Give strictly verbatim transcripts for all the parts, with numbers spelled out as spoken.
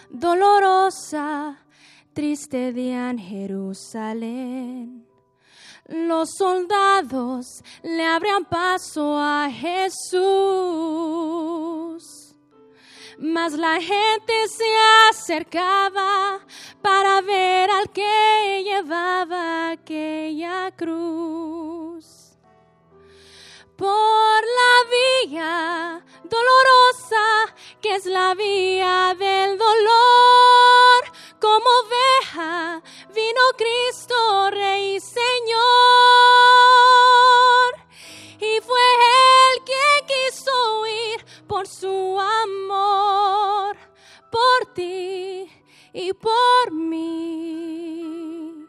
dolorosa, triste día en Jerusalén. Los soldados le abrían paso a Jesús, mas la gente se acercaba para ver al que llevaba aquella cruz. Por la vía dolorosa, que es la vía del dolor, como oveja vino Cristo, Rey y Señor. Y fue Él quien quiso huir por su amor, por ti y por mí.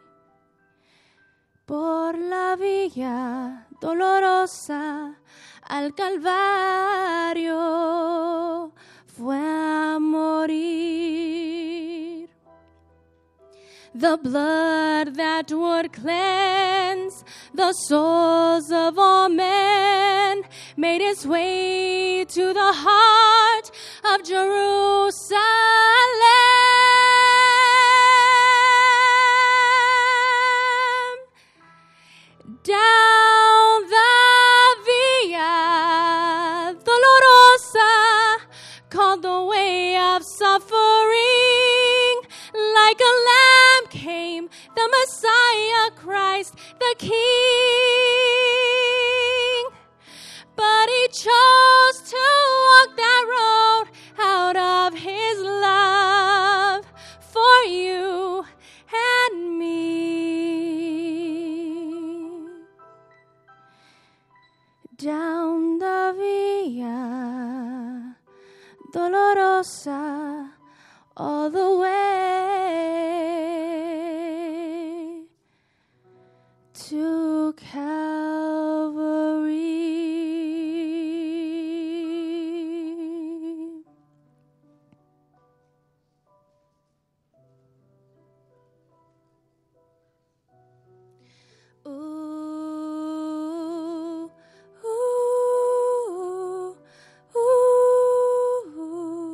Por la vía dolorosa al Calvario fue a morir. The blood that would cleanse the souls of all men made its way to the heart of Jerusalem. Down the Via Dolorosa, called the way of suffering, like a lamb came the Messiah Christ, the King. But he chose to walk that road out of his love for you and me. Down the Via Dolorosa, all the way to Calvary. Ooh, ooh, ooh.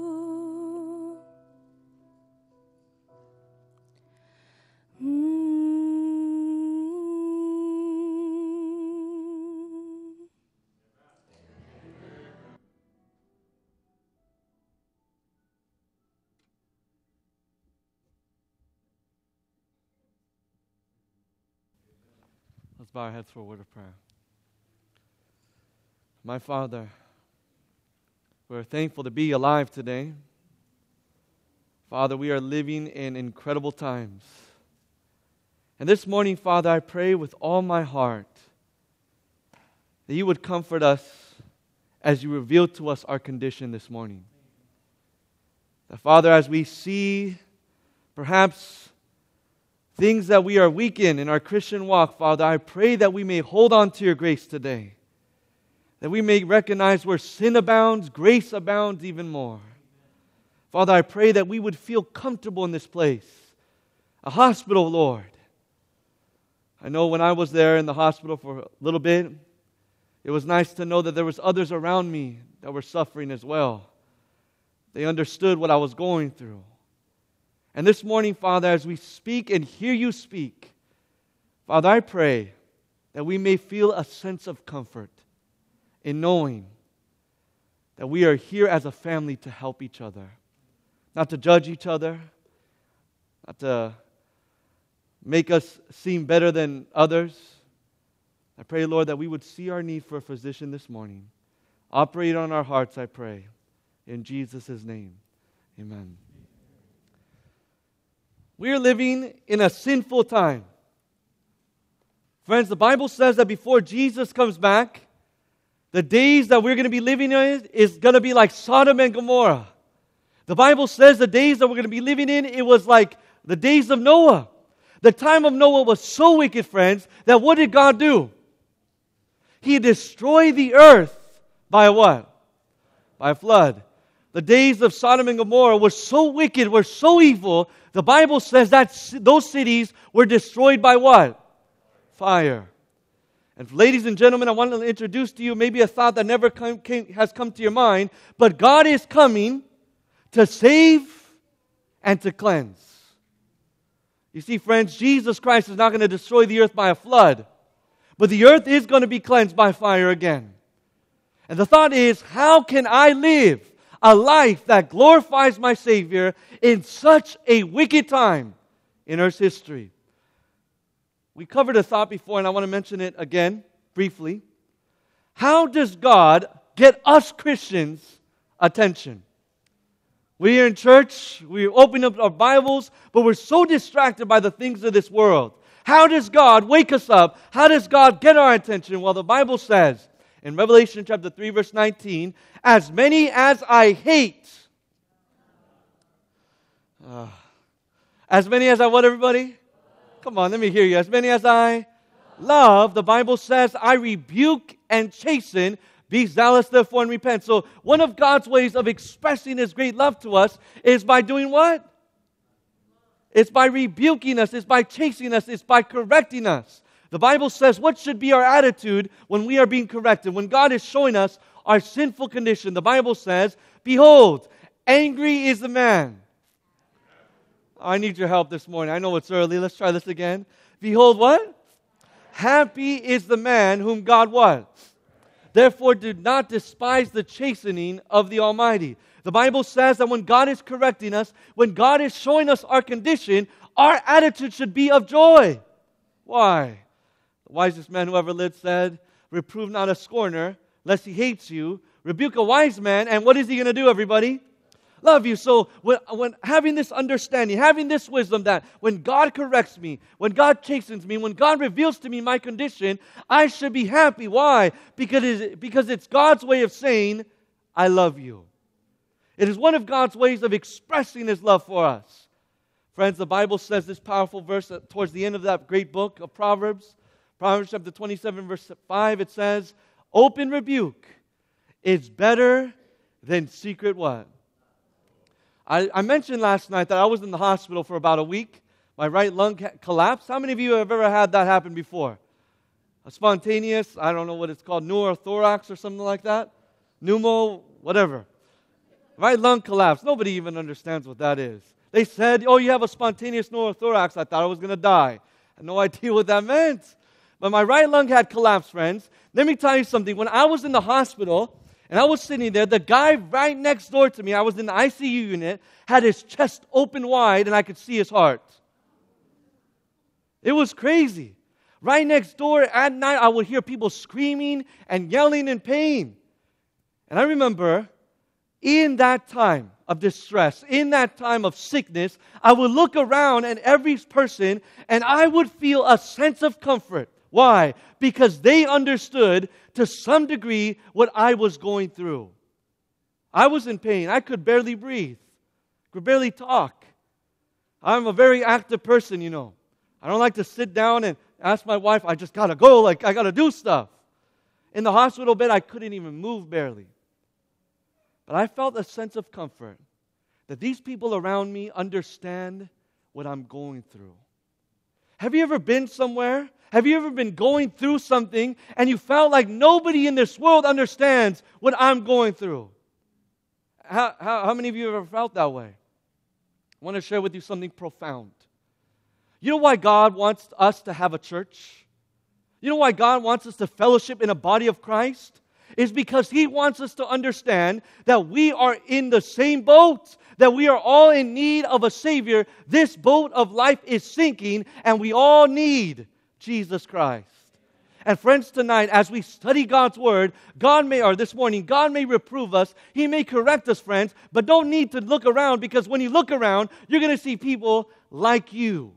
Let's bow our heads for a word of prayer. My Father, we're thankful to be alive today. Father, we are living in incredible times. And this morning, Father, I pray with all my heart that you would comfort us as you reveal to us our condition this morning. That, Father, as we see perhaps things that we are weak in in our Christian walk, Father, I pray that we may hold on to your grace today. That we may recognize where sin abounds, grace abounds even more. Father, I pray that we would feel comfortable in this place. A hospital, Lord. I know when I was there in the hospital for a little bit, it was nice to know that there was others around me that were suffering as well. They understood what I was going through. And this morning, Father, as we speak and hear you speak, Father, I pray that we may feel a sense of comfort in knowing that we are here as a family to help each other, not to judge each other, not to make us seem better than others. I pray, Lord, that we would see our need for a physician this morning. Operate on our hearts, I pray. In Jesus' name, amen. We are living in a sinful time. Friends, the Bible says that before Jesus comes back, the days that we're going to be living in is going to be like Sodom and Gomorrah. The Bible says the days that we're going to be living in, it was like the days of Noah. The time of Noah was so wicked, friends, that what did God do? He destroyed the earth by what? By a flood. The days of Sodom and Gomorrah were so wicked, were so evil. The Bible says that those cities were destroyed by what? Fire. And ladies and gentlemen, I want to introduce to you maybe a thought that never come, came, has come to your mind, but God is coming to save and to cleanse. You see, friends, Jesus Christ is not going to destroy the earth by a flood, but the earth is going to be cleansed by fire again. And the thought is, how can I live a life that glorifies my Savior in such a wicked time in Earth's history? We covered a thought before, and I want to mention it again briefly. How does God get us Christians' attention? We're in church, we open up our Bibles, but we're so distracted by the things of this world. How does God wake us up? How does God get our attention? Well, the Bible says in Revelation chapter three, verse nineteen, as many as I hate. Uh, as many as I what, everybody? Come on, let me hear you. As many as I love, the Bible says, I rebuke and chasten. Be zealous, therefore, and repent. So one of God's ways of expressing His great love to us is by doing what? It's by rebuking us. It's by chastening us. It's by correcting us. The Bible says, what should be our attitude when we are being corrected? When God is showing us our sinful condition, the Bible says, behold, angry is the man. I need your help this morning. I know it's early. Let's try this again. Behold what? Happy is the man whom God what? Therefore, do not despise the chastening of the Almighty. The Bible says that when God is correcting us, when God is showing us our condition, our attitude should be of joy. Why? The wisest man who ever lived said, reprove not a scorner, lest he hates you. Rebuke a wise man, and what is he going to do, everybody? Love you. So when, when having this understanding, having this wisdom that when God corrects me, when God chastens me, when God reveals to me my condition, I should be happy. Why? Because it's, because it's God's way of saying, I love you. It is one of God's ways of expressing His love for us. Friends, the Bible says this powerful verse towards the end of that great book of Proverbs, Proverbs chapter twenty-seven, verse five, it says, open rebuke is better than secret what? I, I mentioned last night that I was in the hospital for about a week. My right lung ca- collapsed. How many of you have ever had that happen before? A spontaneous, I don't know what it's called, pneumothorax or something like that? Pneumo, whatever. Right lung collapse. Nobody even understands what that is. They said, oh, you have a spontaneous pneumothorax. I thought I was going to die. I had no idea what that meant. But my right lung had collapsed, friends. Let me tell you something. When I was in the hospital, and I was sitting there, the guy right next door to me, I was in the I C U unit, had his chest open wide, and I could see his heart. It was crazy. Right next door at night, I would hear people screaming and yelling in pain. And I remember, in that time of distress, in that time of sickness, I would look around at every person, and I would feel a sense of comfort. Why? Because they understood to some degree what I was going through. I was in pain. I could barely breathe. Could barely talk. I'm a very active person, you know. I don't like to sit down and ask my wife, I just got to go, like I got to do stuff. In the hospital bed, I couldn't even move barely. But I felt a sense of comfort that these people around me understand what I'm going through. Have you ever been somewhere? Have you ever been going through something and you felt like nobody in this world understands what I'm going through? How, how, how many of you have ever felt that way? I want to share with you something profound. You know why God wants us to have a church? You know why God wants us to fellowship in a body of Christ? It's because He wants us to understand that we are in the same boat, that we are all in need of a Savior. This boat of life is sinking, and we all need Jesus Christ. And friends, tonight, as we study God's Word, God may, or this morning, God may reprove us. He may correct us, friends, but don't need to look around, because when you look around, you're going to see people like you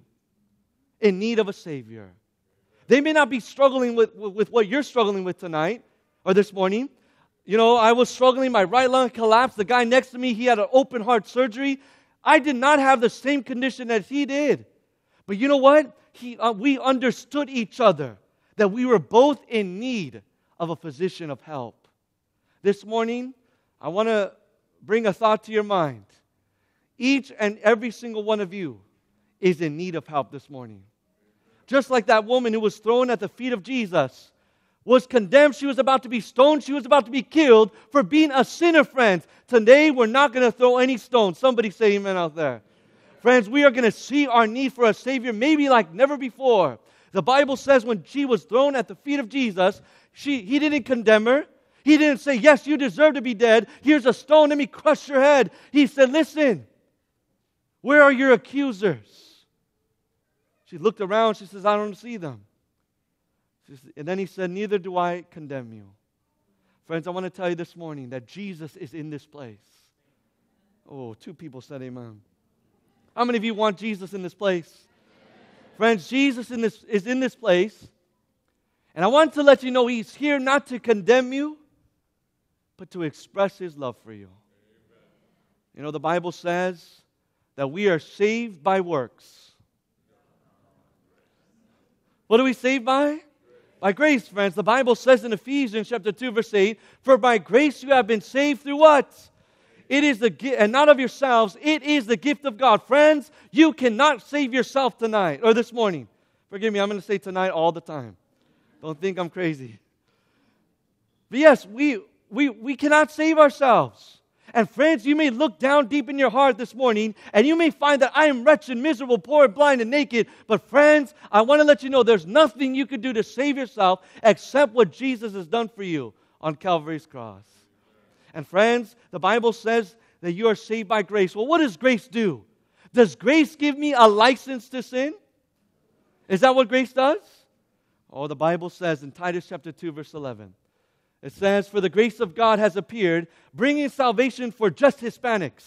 in need of a Savior. They may not be struggling with, with, with what you're struggling with tonight or this morning. You know, I was struggling, my right lung collapsed. The guy next to me, he had an open heart surgery. I did not have the same condition as he did. But you know what? He, uh, we understood each other, that we were both in need of a physician of help. This morning, I want to bring a thought to your mind. Each and every single one of you is in need of help this morning. Just like that woman who was thrown at the feet of Jesus, was condemned, she was about to be stoned, she was about to be killed for being a sinner, friends. Today, we're not going to throw any stones. Somebody say amen out there. Friends, we are going to see our need for a Savior maybe like never before. The Bible says when she was thrown at the feet of Jesus, she, He didn't condemn her. He didn't say, yes, you deserve to be dead. Here's a stone, let me crush your head. He said, listen, where are your accusers? She looked around, she says, I don't see them. And then He said, neither do I condemn you. Friends, I want to tell you this morning that Jesus is in this place. Oh, two people said amen. How many of you want Jesus in this place? Friends, Jesus in this, is in this place. And I want to let you know He's here not to condemn you, but to express His love for you. You know, the Bible says that we are saved by works. What are we saved by? By grace, friends. The Bible says in Ephesians chapter two, verse eight, for by grace you have been saved through what? It is the gift, and not of yourselves, it is the gift of God. Friends, you cannot save yourself tonight, or this morning. Forgive me, I'm going to say tonight all the time. Don't think I'm crazy. But yes, we, we, we cannot save ourselves. And friends, you may look down deep in your heart this morning, and you may find that I am wretched, miserable, poor, blind, and naked. But friends, I want to let you know there's nothing you can do to save yourself except what Jesus has done for you on Calvary's cross. And friends, the Bible says that you are saved by grace. Well, what does grace do? Does grace give me a license to sin? Is that what grace does? Oh, the Bible says in Titus chapter two, verse eleven, it says, for the grace of God has appeared, bringing salvation for just Hispanics.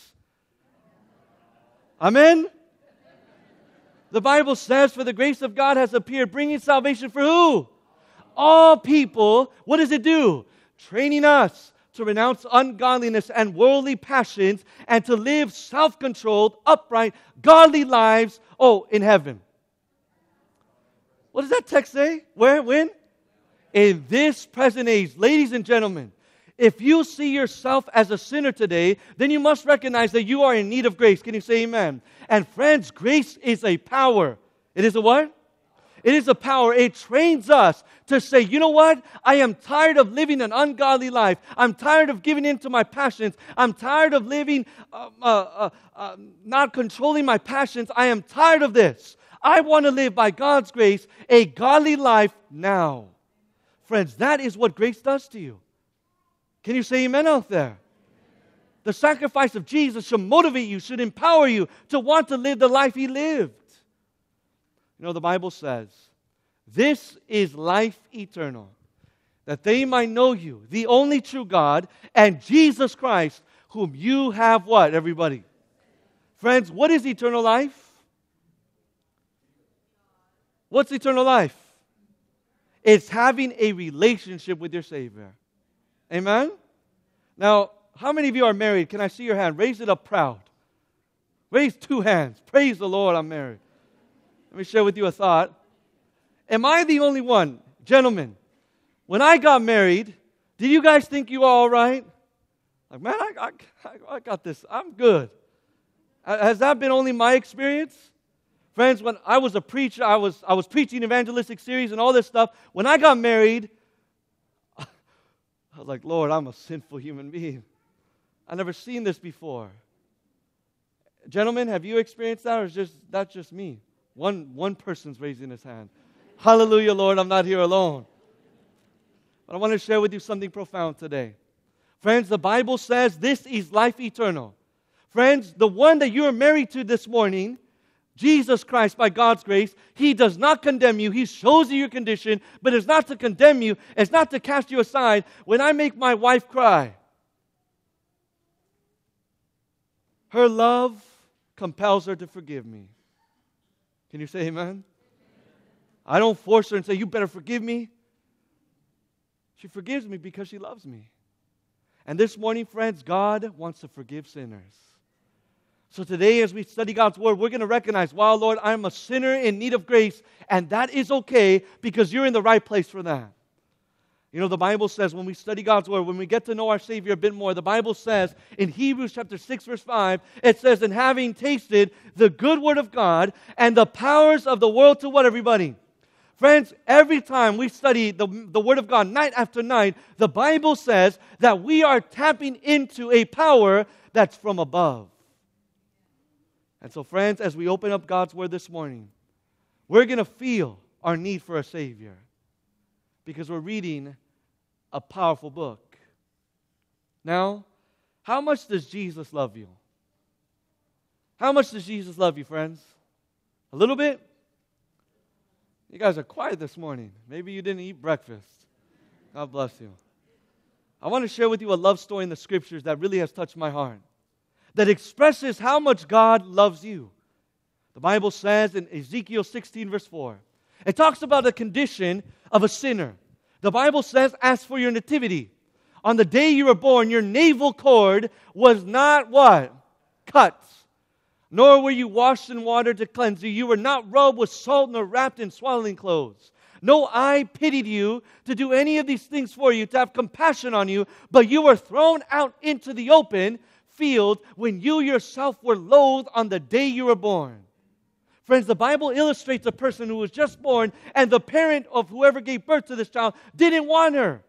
Amen? The Bible says, for the grace of God has appeared, bringing salvation for who? All people. What does it do? Training us to renounce ungodliness and worldly passions, and to live self-controlled, upright, godly lives, oh, in heaven. What does that text say? Where? When? In this present age. Ladies and gentlemen, if you see yourself as a sinner today, then you must recognize that you are in need of grace. Can you say amen? And friends, grace is a power. It is a what? It is a power. It trains us to say, you know what? I am tired of living an ungodly life. I'm tired of giving in to my passions. I'm tired of living, uh, uh, uh, uh, not controlling my passions. I am tired of this. I want to live by God's grace a godly life now. Friends, that is what grace does to you. Can you say amen out there? The sacrifice of Jesus should motivate you, should empower you to want to live the life He lived. You know, the Bible says, this is life eternal, that they might know you, the only true God, and Jesus Christ, whom you have what, everybody? Friends, what is eternal life? What's eternal life? It's having a relationship with your Savior. Amen? Now, how many of you are married? Can I see your hand? Raise it up proud. Raise two hands. Praise the Lord, I'm married. Let me share with you a thought. Am I the only one? Gentlemen, when I got married, did you guys think you were all right? Like, man, I, I, I got this. I'm good. Has that been only my experience? Friends, when I was a preacher, I was, I was preaching evangelistic series and all this stuff. When I got married, I was like, Lord, I'm a sinful human being. I've never seen this before. Gentlemen, have you experienced that, or is just that's just me? One, one person's raising his hand. Hallelujah, Lord, I'm not here alone. But I want to share with you something profound today. Friends, the Bible says this is life eternal. Friends, the one that you are married to this morning, Jesus Christ, by God's grace, He does not condemn you. He shows you your condition, but it's not to condemn you. It's not to cast you aside. When I make my wife cry, her love compels her to forgive me. Can you say amen? I don't force her and say, you better forgive me. She forgives me because she loves me. And this morning, friends, God wants to forgive sinners. So today, as we study God's Word, we're going to recognize, wow, Lord, I'm a sinner in need of grace, and that is okay because you're in the right place for that. You know, the Bible says when we study God's Word, when we get to know our Savior a bit more, the Bible says in Hebrews chapter six, verse five, it says, and having tasted the good Word of God and the powers of the world to what, everybody? Friends, every time we study the, the Word of God night after night, the Bible says that we are tapping into a power that's from above. And so, friends, as we open up God's Word this morning, we're going to feel our need for a Savior because we're reading a powerful book. Now, how much does Jesus love you? How much does Jesus love you, friends? A little bit? You guys are quiet this morning. Maybe you didn't eat breakfast. God bless you. I want to share with you a love story in the Scriptures that really has touched my heart, that expresses how much God loves you. The Bible says in Ezekiel sixteen, verse four, it talks about the condition of a sinner. The Bible says, as for your nativity, on the day you were born, your navel cord was not what? Cut. Nor were you washed in water to cleanse you. You were not rubbed with salt nor wrapped in swaddling clothes. No eye pitied you to do any of these things for you, to have compassion on you, but you were thrown out into the open field when you yourself were loathed on the day you were born. Friends, the Bible illustrates a person who was just born, and the parent of whoever gave birth to this child didn't want her.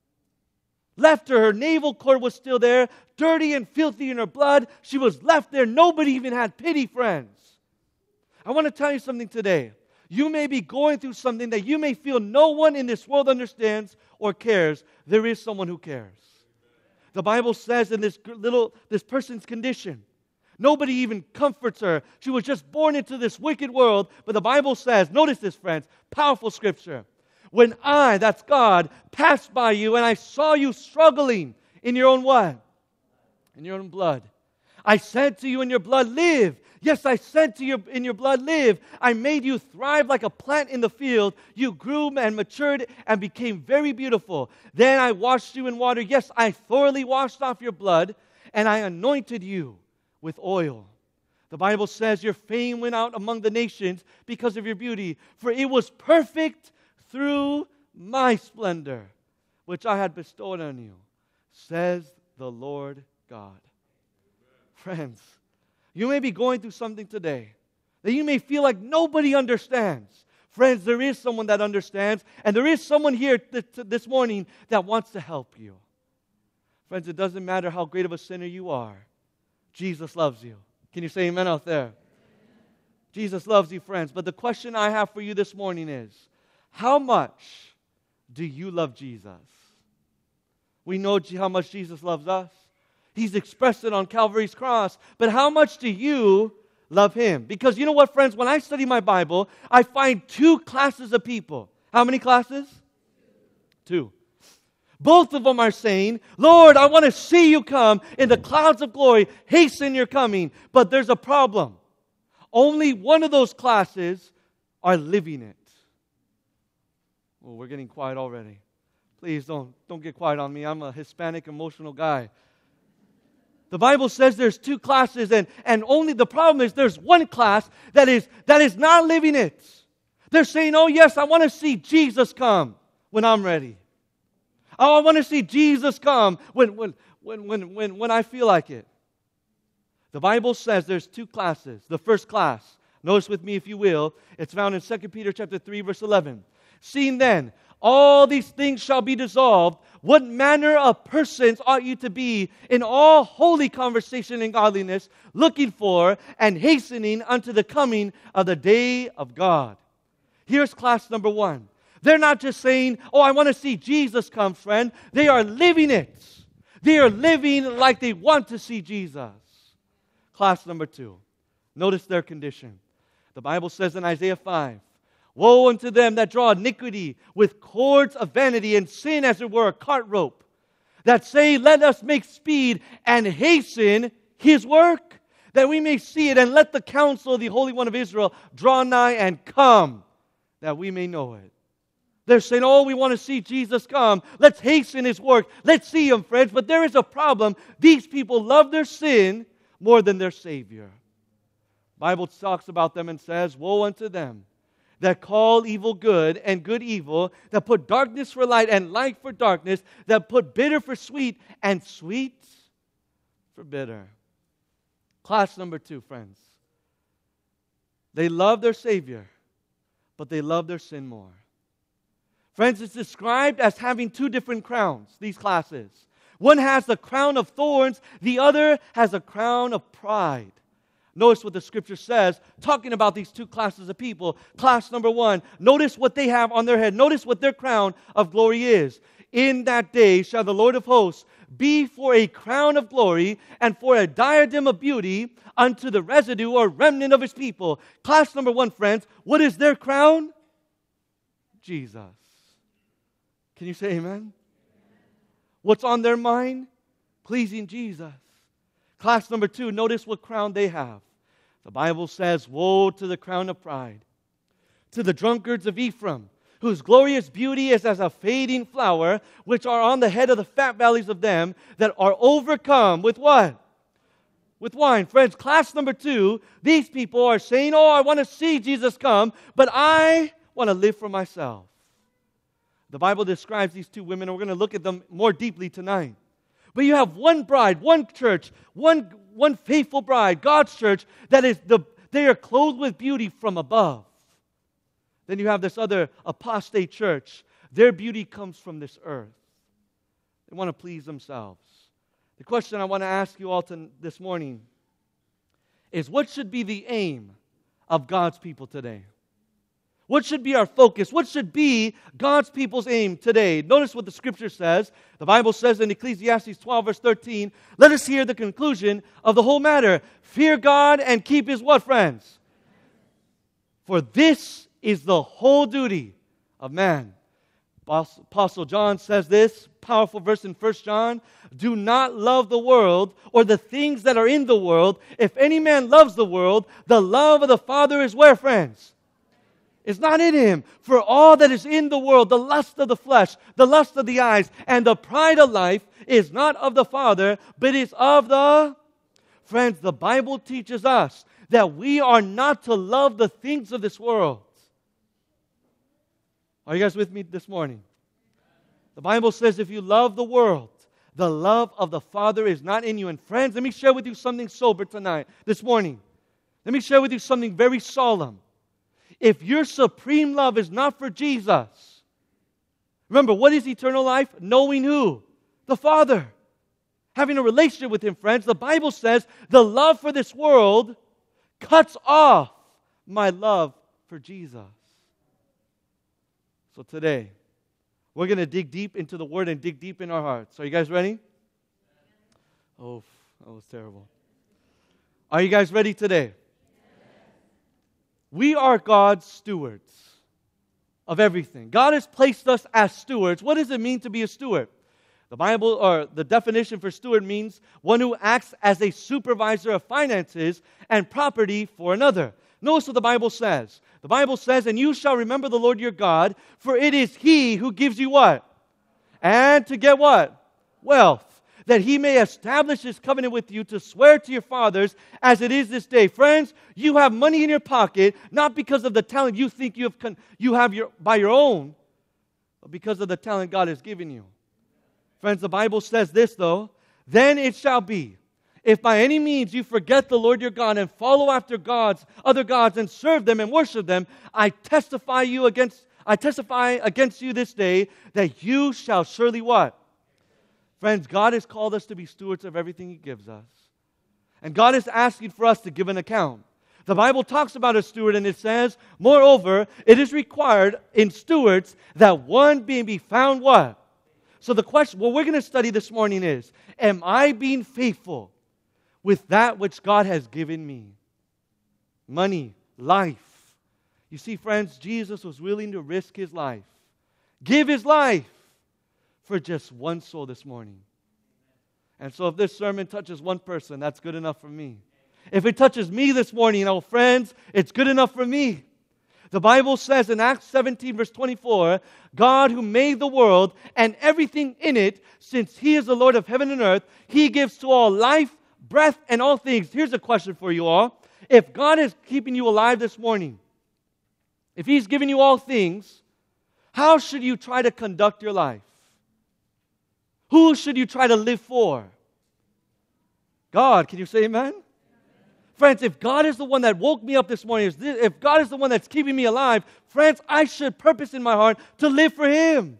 Left her. Her navel cord was still there, dirty and filthy in her blood. She was left there. Nobody even had pity, friends. I want to tell you something today. You may be going through something that you may feel no one in this world understands or cares. There is someone who cares. The Bible says in this little, this person's condition, nobody even comforts her. She was just born into this wicked world. But the Bible says, notice this, friends, powerful Scripture. When I, that's God, passed by you and I saw you struggling in your own what? In your own blood. I said to you in your blood, live. Yes, I said to you in your blood, live. I made you thrive like a plant in the field. You grew and matured and became very beautiful. Then I washed you in water. Yes, I thoroughly washed off your blood and I anointed you with oil. The Bible says your fame went out among the nations because of your beauty, for it was perfect through my splendor, which I had bestowed on you, says the Lord God. Friends, you may be going through something today that you may feel like nobody understands. Friends, there is someone that understands, and there is someone here th- this morning that wants to help you. Friends, it doesn't matter how great of a sinner you are. Jesus loves you. Can you say amen out there? Amen. Jesus loves you, friends. But the question I have for you this morning is, how much do you love Jesus? We know how much Jesus loves us. He's expressed it on Calvary's cross. But how much do you love Him? Because you know what, friends? When I study my Bible, I find two classes of people. How many classes? Two. Both of them are saying, Lord, I want to see you come in the clouds of glory. Hasten your coming. But there's a problem. Only one of those classes are living it. Oh, we're getting quiet already. Please don't, don't get quiet on me. I'm a Hispanic emotional guy. The Bible says there's two classes, and, and only the problem is there's one class that is, that is not living it. They're saying, oh yes, I want to see Jesus come when I'm ready. Oh, I want to see Jesus come when, when, when, when, when, when I feel like it. The Bible says there's two classes. The first class, notice with me if you will, it's found in Second Peter chapter three, verse eleven. Seeing then, all these things shall be dissolved, what manner of persons ought you to be in all holy conversation and godliness, looking for and hastening unto the coming of the day of God. Here's class number one. They're not just saying, oh, I want to see Jesus come, friend. They are living it. They are living like they want to see Jesus. Class number two. Notice their condition. The Bible says in Isaiah five, woe unto them that draw iniquity with cords of vanity and sin as it were a cart rope, that say, let us make speed and hasten His work, that we may see it, and let the counsel of the Holy One of Israel draw nigh and come, that we may know it. They're saying, oh, we want to see Jesus come. Let's hasten His work. Let's see Him, friends. But there is a problem. These people love their sin more than their Savior. The Bible talks about them and says, woe unto them that call evil good and good evil, that put darkness for light and light for darkness, that put bitter for sweet and sweet for bitter. Class number two, friends. They love their Savior, but they love their sin more. Friends, it's described as having two different crowns, these classes. One has the crown of thorns, the other has a crown of pride. Notice what the Scripture says, talking about these two classes of people. Class number one, notice what they have on their head. Notice what their crown of glory is. In that day shall the Lord of hosts be for a crown of glory and for a diadem of beauty unto the residue or remnant of his people. Class number one, friends, what is their crown? Jesus. Can you say amen? What's on their mind? Pleasing Jesus. Class number two, notice what crown they have. The Bible says, woe to the crown of pride, to the drunkards of Ephraim, whose glorious beauty is as a fading flower, which are on the head of the fat valleys of them that are overcome with what? With wine. Friends, class number two, these people are saying, oh, I want to see Jesus come, but I want to live for myself. The Bible describes these two women, and we're going to look at them more deeply tonight. But you have one bride, one church, one, one faithful bride, God's church, that is the they are clothed with beauty from above. Then you have this other apostate church. Their beauty comes from this earth. They want to please themselves. The question I want to ask you all to, this morning is, what should be the aim of God's people today? What should be our focus? What should be God's people's aim today? Notice what the Scripture says. The Bible says in Ecclesiastes twelve, verse thirteen, let us hear the conclusion of the whole matter. Fear God and keep His what, friends? For this is the whole duty of man. Apostle John says this, powerful verse in First John, do not love the world or the things that are in the world. If any man loves the world, the love of the Father is where, friends? It's not in him. For all that is in the world, the lust of the flesh, the lust of the eyes, and the pride of life is not of the Father, but is of the... Friends, the Bible teaches us that we are not to love the things of this world. Are you guys with me this morning? The Bible says if you love the world, the love of the Father is not in you. And friends, let me share with you something sober tonight, this morning. Let me share with you something very solemn. If your supreme love is not for Jesus, remember, what is eternal life? Knowing who? The Father. Having a relationship with Him, friends. The Bible says the love for this world cuts off my love for Jesus. So today, we're going to dig deep into the Word and dig deep in our hearts. Are you guys ready? Oh, that was terrible. Are you guys ready today? We are God's stewards of everything. God has placed us as stewards. What does it mean to be a steward? The Bible, or the definition for steward, means one who acts as a supervisor of finances and property for another. Notice what the Bible says. The Bible says, and you shall remember the Lord your God, for it is He who gives you what? And to get what? Wealth. That He may establish His covenant with you to swear to your fathers as it is this day. Friends, you have money in your pocket, not because of the talent you think you have, con- you have your, by your own, but because of the talent God has given you. Friends, the Bible says this though, then it shall be, if by any means you forget the Lord your God and follow after gods, other gods, and serve them and worship them, I testify you against, I testify against you this day that you shall surely what? Friends, God has called us to be stewards of everything He gives us. And God is asking for us to give an account. The Bible talks about a steward and it says, moreover, it is required in stewards that one being be found what? So the question, what we're going to study this morning is, am I being faithful with that which God has given me? Money, life. You see, friends, Jesus was willing to risk His life, give His life, for just one soul this morning. And so if this sermon touches one person, that's good enough for me. If it touches me this morning, oh friends, it's good enough for me. The Bible says in Acts seventeen, verse twenty-four, God who made the world and everything in it, since He is the Lord of heaven and earth, He gives to all life, breath, and all things. Here's a question for you all. If God is keeping you alive this morning, if He's giving you all things, how should you try to conduct your life? Who should you try to live for? God. Can you say amen? Amen? Friends, if God is the one that woke me up this morning, if God is the one that's keeping me alive, friends, I should purpose in my heart to live for Him.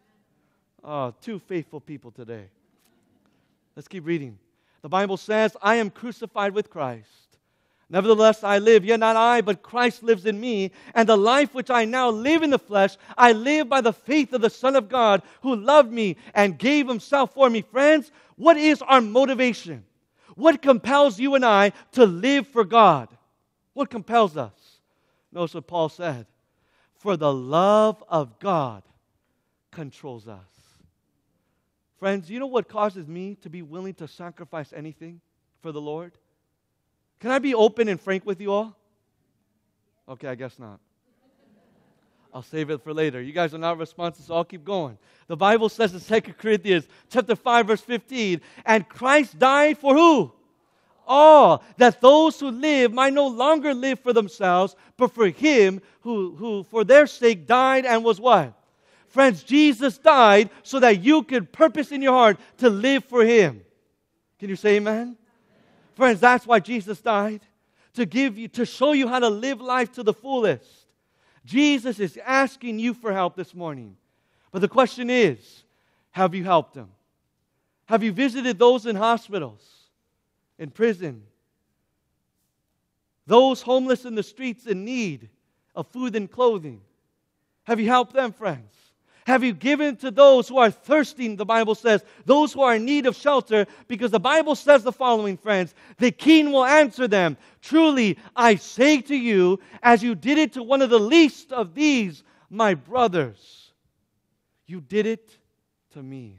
Oh, two faithful people today. Let's keep reading. The Bible says, I am crucified with Christ. Nevertheless, I live, yet not I, but Christ lives in me. And the life which I now live in the flesh, I live by the faith of the Son of God, who loved me and gave himself for me. Friends, what is our motivation? What compels you and I to live for God? What compels us? Notice what Paul said. For the love of God controls us. Friends, you know what causes me to be willing to sacrifice anything for the Lord? Can I be open and frank with you all? Okay, I guess not. I'll save it for later. You guys are not responsive, so I'll keep going. The Bible says in Second Corinthians chapter five, verse fifteen, and Christ died for who? All, that those who live might no longer live for themselves, but for Him who, who for their sake died and was what? Friends, Jesus died so that you could purpose in your heart to live for Him. Can you say amen? Friends, that's why Jesus died. To give you, to show you how to live life to the fullest. Jesus is asking you for help this morning. But the question is, have you helped Him? Have you visited those in hospitals, in prison? Those homeless in the streets in need of food and clothing? Have you helped them, friends? Have you given to those who are thirsting, the Bible says, those who are in need of shelter? Because the Bible says the following, friends, the King will answer them, truly, I say to you, as you did it to one of the least of these, my brothers, you did it to me.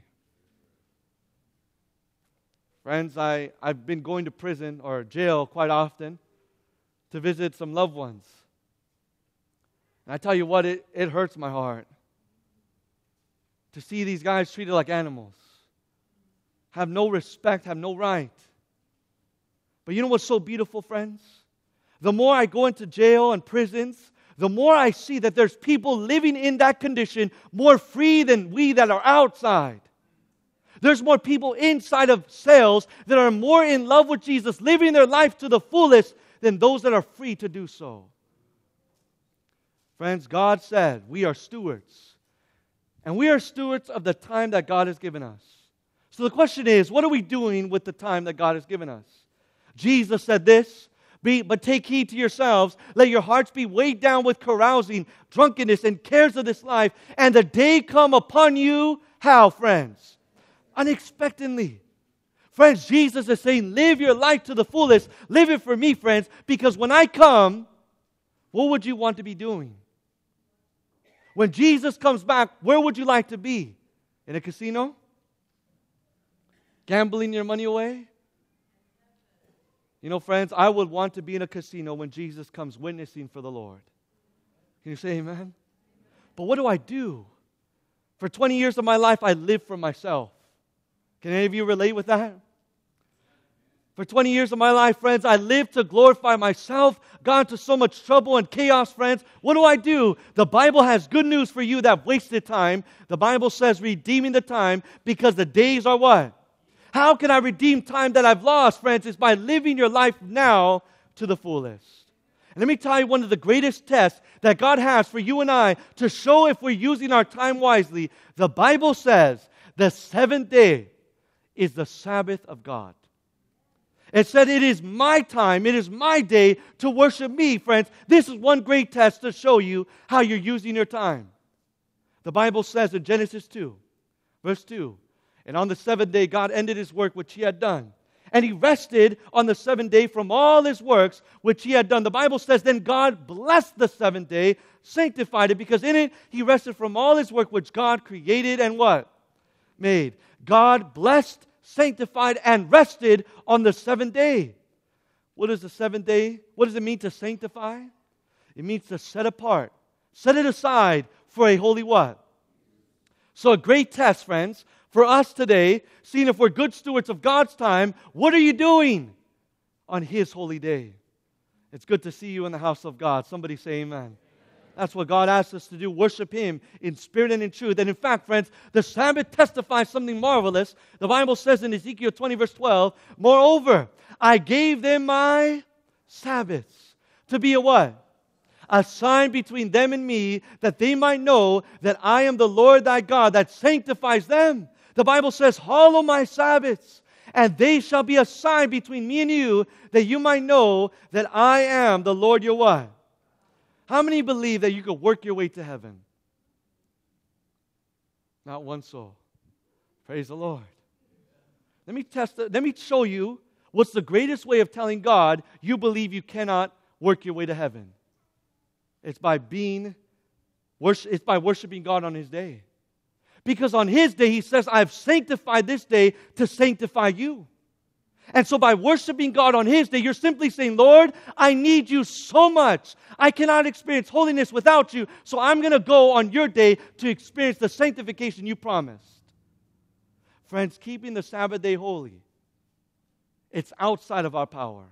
Friends, I, I've been going to prison or jail quite often to visit some loved ones. And I tell you what, it, it hurts my heart to see these guys treated like animals, have no respect, have no right. But you know what's so beautiful, friends? The more I go into jail and prisons, the more I see that there's people living in that condition more free than we that are outside. There's more people inside of cells that are more in love with Jesus, living their life to the fullest than those that are free to do so. Friends, God said we are stewards. And we are stewards of the time that God has given us. So the question is, what are we doing with the time that God has given us? Jesus said this, be, but take heed to yourselves, let your hearts be weighed down with carousing, drunkenness, and cares of this life, and the day come upon you, how, friends? Unexpectedly. Friends, Jesus is saying, live your life to the fullest. Live it for me, friends, because when I come, what would you want to be doing? When Jesus comes back, where would you like to be? In a casino? Gambling your money away? You know, friends, I would want to be in a casino when Jesus comes witnessing for the Lord. Can you say amen? But what do I do? For twenty years of my life, I lived for myself. Can any of you relate with that? For twenty years of my life, friends, I lived to glorify myself, got into so much trouble and chaos, friends. What do I do? The Bible has good news for you that wasted time. The Bible says redeeming the time because the days are what? How can I redeem time that I've lost, friends? It's by living your life now to the fullest. And let me tell you one of the greatest tests that God has for you and I to show if we're using our time wisely. The Bible says the seventh day is the Sabbath of God. It said, it is my time, it is my day to worship me, friends. This is one great test to show you how you're using your time. The Bible says in Genesis two, verse two, and on the seventh day God ended His work which He had done. And He rested on the seventh day from all His works which He had done. The Bible says, then God blessed the seventh day, sanctified it, because in it He rested from all His work which God created and what? Made. God blessed, sanctified, and rested on the seventh day. What is the seventh day? What does it mean to sanctify? It means to set apart. Set it aside for a holy what? So a great test, friends, for us today, seeing if we're good stewards of God's time, what are you doing on His holy day? It's good to see you in the house of God. Somebody say amen. That's what God asks us to do, worship Him in spirit and in truth. And in fact, friends, the Sabbath testifies something marvelous. The Bible says in Ezekiel twenty, verse twelve, moreover, I gave them my Sabbaths to be a what? A sign between them and me, that they might know that I am the Lord thy God that sanctifies them. The Bible says, hallow my Sabbaths. And they shall be a sign between me and you, that you might know that I am the Lord your what? How many believe that you could work your way to heaven? Not one soul. Praise the Lord. Let me test it. Let me show you what's the greatest way of telling God you believe you cannot work your way to heaven. It's by being worship, it's by worshiping God on His day. Because on His day, He says, I have sanctified this day to sanctify you. And so by worshiping God on His day, you're simply saying, Lord, I need you so much. I cannot experience holiness without you, so I'm going to go on your day to experience the sanctification you promised. Friends, keeping the Sabbath day holy, it's outside of our power.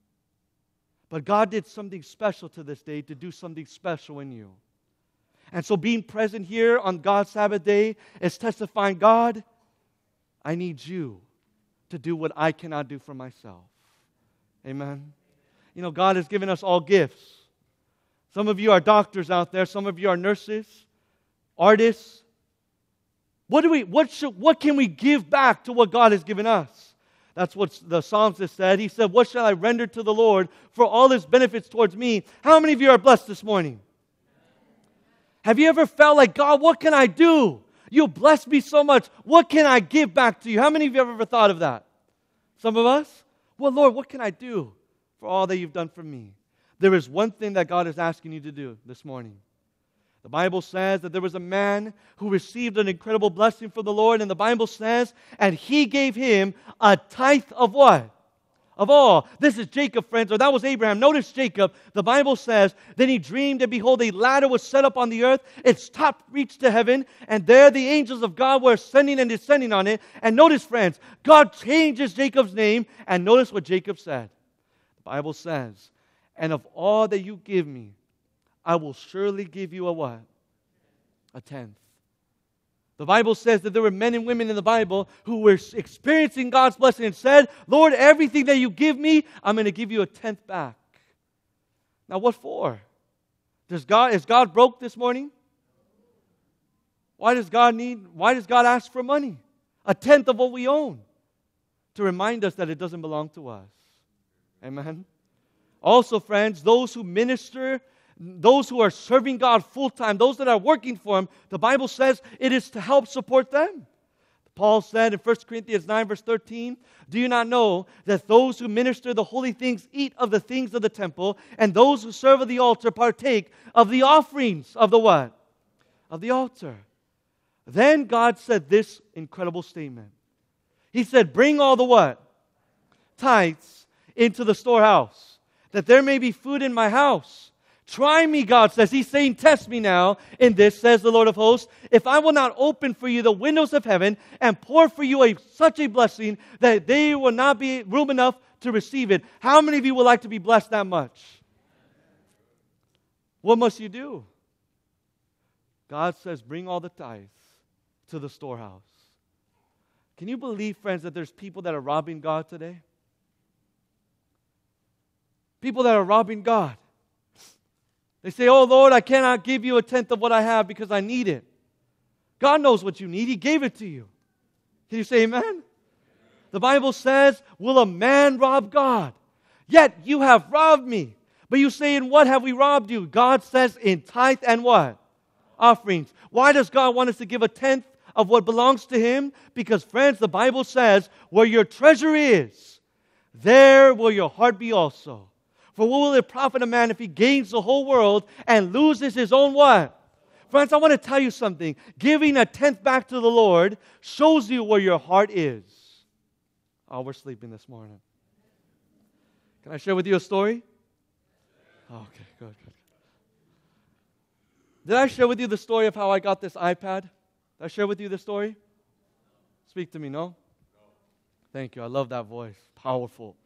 But God did something special to this day to do something special in you. And so being present here on God's Sabbath day is testifying, God, I need you to do what I cannot do for myself. Amen. You know, God has given us all gifts. Some of you are doctors out there. Some of you are nurses, artists. What do we? What should? What can we give back to what God has given us? That's what the psalmist said. He said, "What shall I render to the Lord for all His benefits towards me?" How many of you are blessed this morning? Have you ever felt like, God, what can I do? You blessed me so much. What can I give back to you? How many of you have ever thought of that? Some of us? Well, Lord, what can I do for all that you've done for me? There is one thing that God is asking you to do this morning. The Bible says that there was a man who received an incredible blessing from the Lord, and the Bible says, and he gave him a tithe of what? Of all. This is Jacob, friends, or that was Abraham. Notice Jacob. The Bible says, then he dreamed, and behold, a ladder was set up on the earth. Its top reached to heaven, and there the angels of God were ascending and descending on it. And notice, friends, God changes Jacob's name, and notice what Jacob said. The Bible says, and of all that you give me, I will surely give you a what? A tenth. The Bible says that there were men and women in the Bible who were experiencing God's blessing and said, Lord, everything that you give me, I'm going to give you a tenth back. Now what for? Does God, is God broke this morning? Why does God need, why does God ask for money? A tenth of what we own. To remind us that it doesn't belong to us. Amen. Also, friends, those who minister, those who are serving God full-time, those that are working for Him, the Bible says it is to help support them. Paul said in First Corinthians nine, verse thirteen, do you not know that those who minister the holy things eat of the things of the temple, and those who serve at the altar partake of the offerings of the what? Of the altar. Then God said this incredible statement. He said, bring all the what? Tithes into the storehouse, that there may be food in my house. Try me, God says. He's saying, test me now in this, says the Lord of hosts, if I will not open for you the windows of heaven and pour for you a, such a blessing that there will not be room enough to receive it. How many of you would like to be blessed that much? What must you do? God says, bring all the tithes to the storehouse. Can you believe, friends, that there's people that are robbing God today? People that are robbing God. They say, oh, Lord, I cannot give you a tenth of what I have because I need it. God knows what you need. He gave it to you. Can you say amen? The Bible says, will a man rob God? Yet you have robbed me. But you say, in what have we robbed you? God says, in tithe and what? Offerings. Why does God want us to give a tenth of what belongs to Him? Because, friends, the Bible says, where your treasure is, there will your heart be also. For what will it profit a man if he gains the whole world and loses his own what? Friends, I want to tell you something. Giving a tenth back to the Lord shows you where your heart is. Oh, we're sleeping this morning. Can I share with you a story? Oh, okay, good, good. Did I share with you the story of how I got this iPad? Did I share with you the story? Speak to me, no? No. Thank you. I love that voice. Powerful.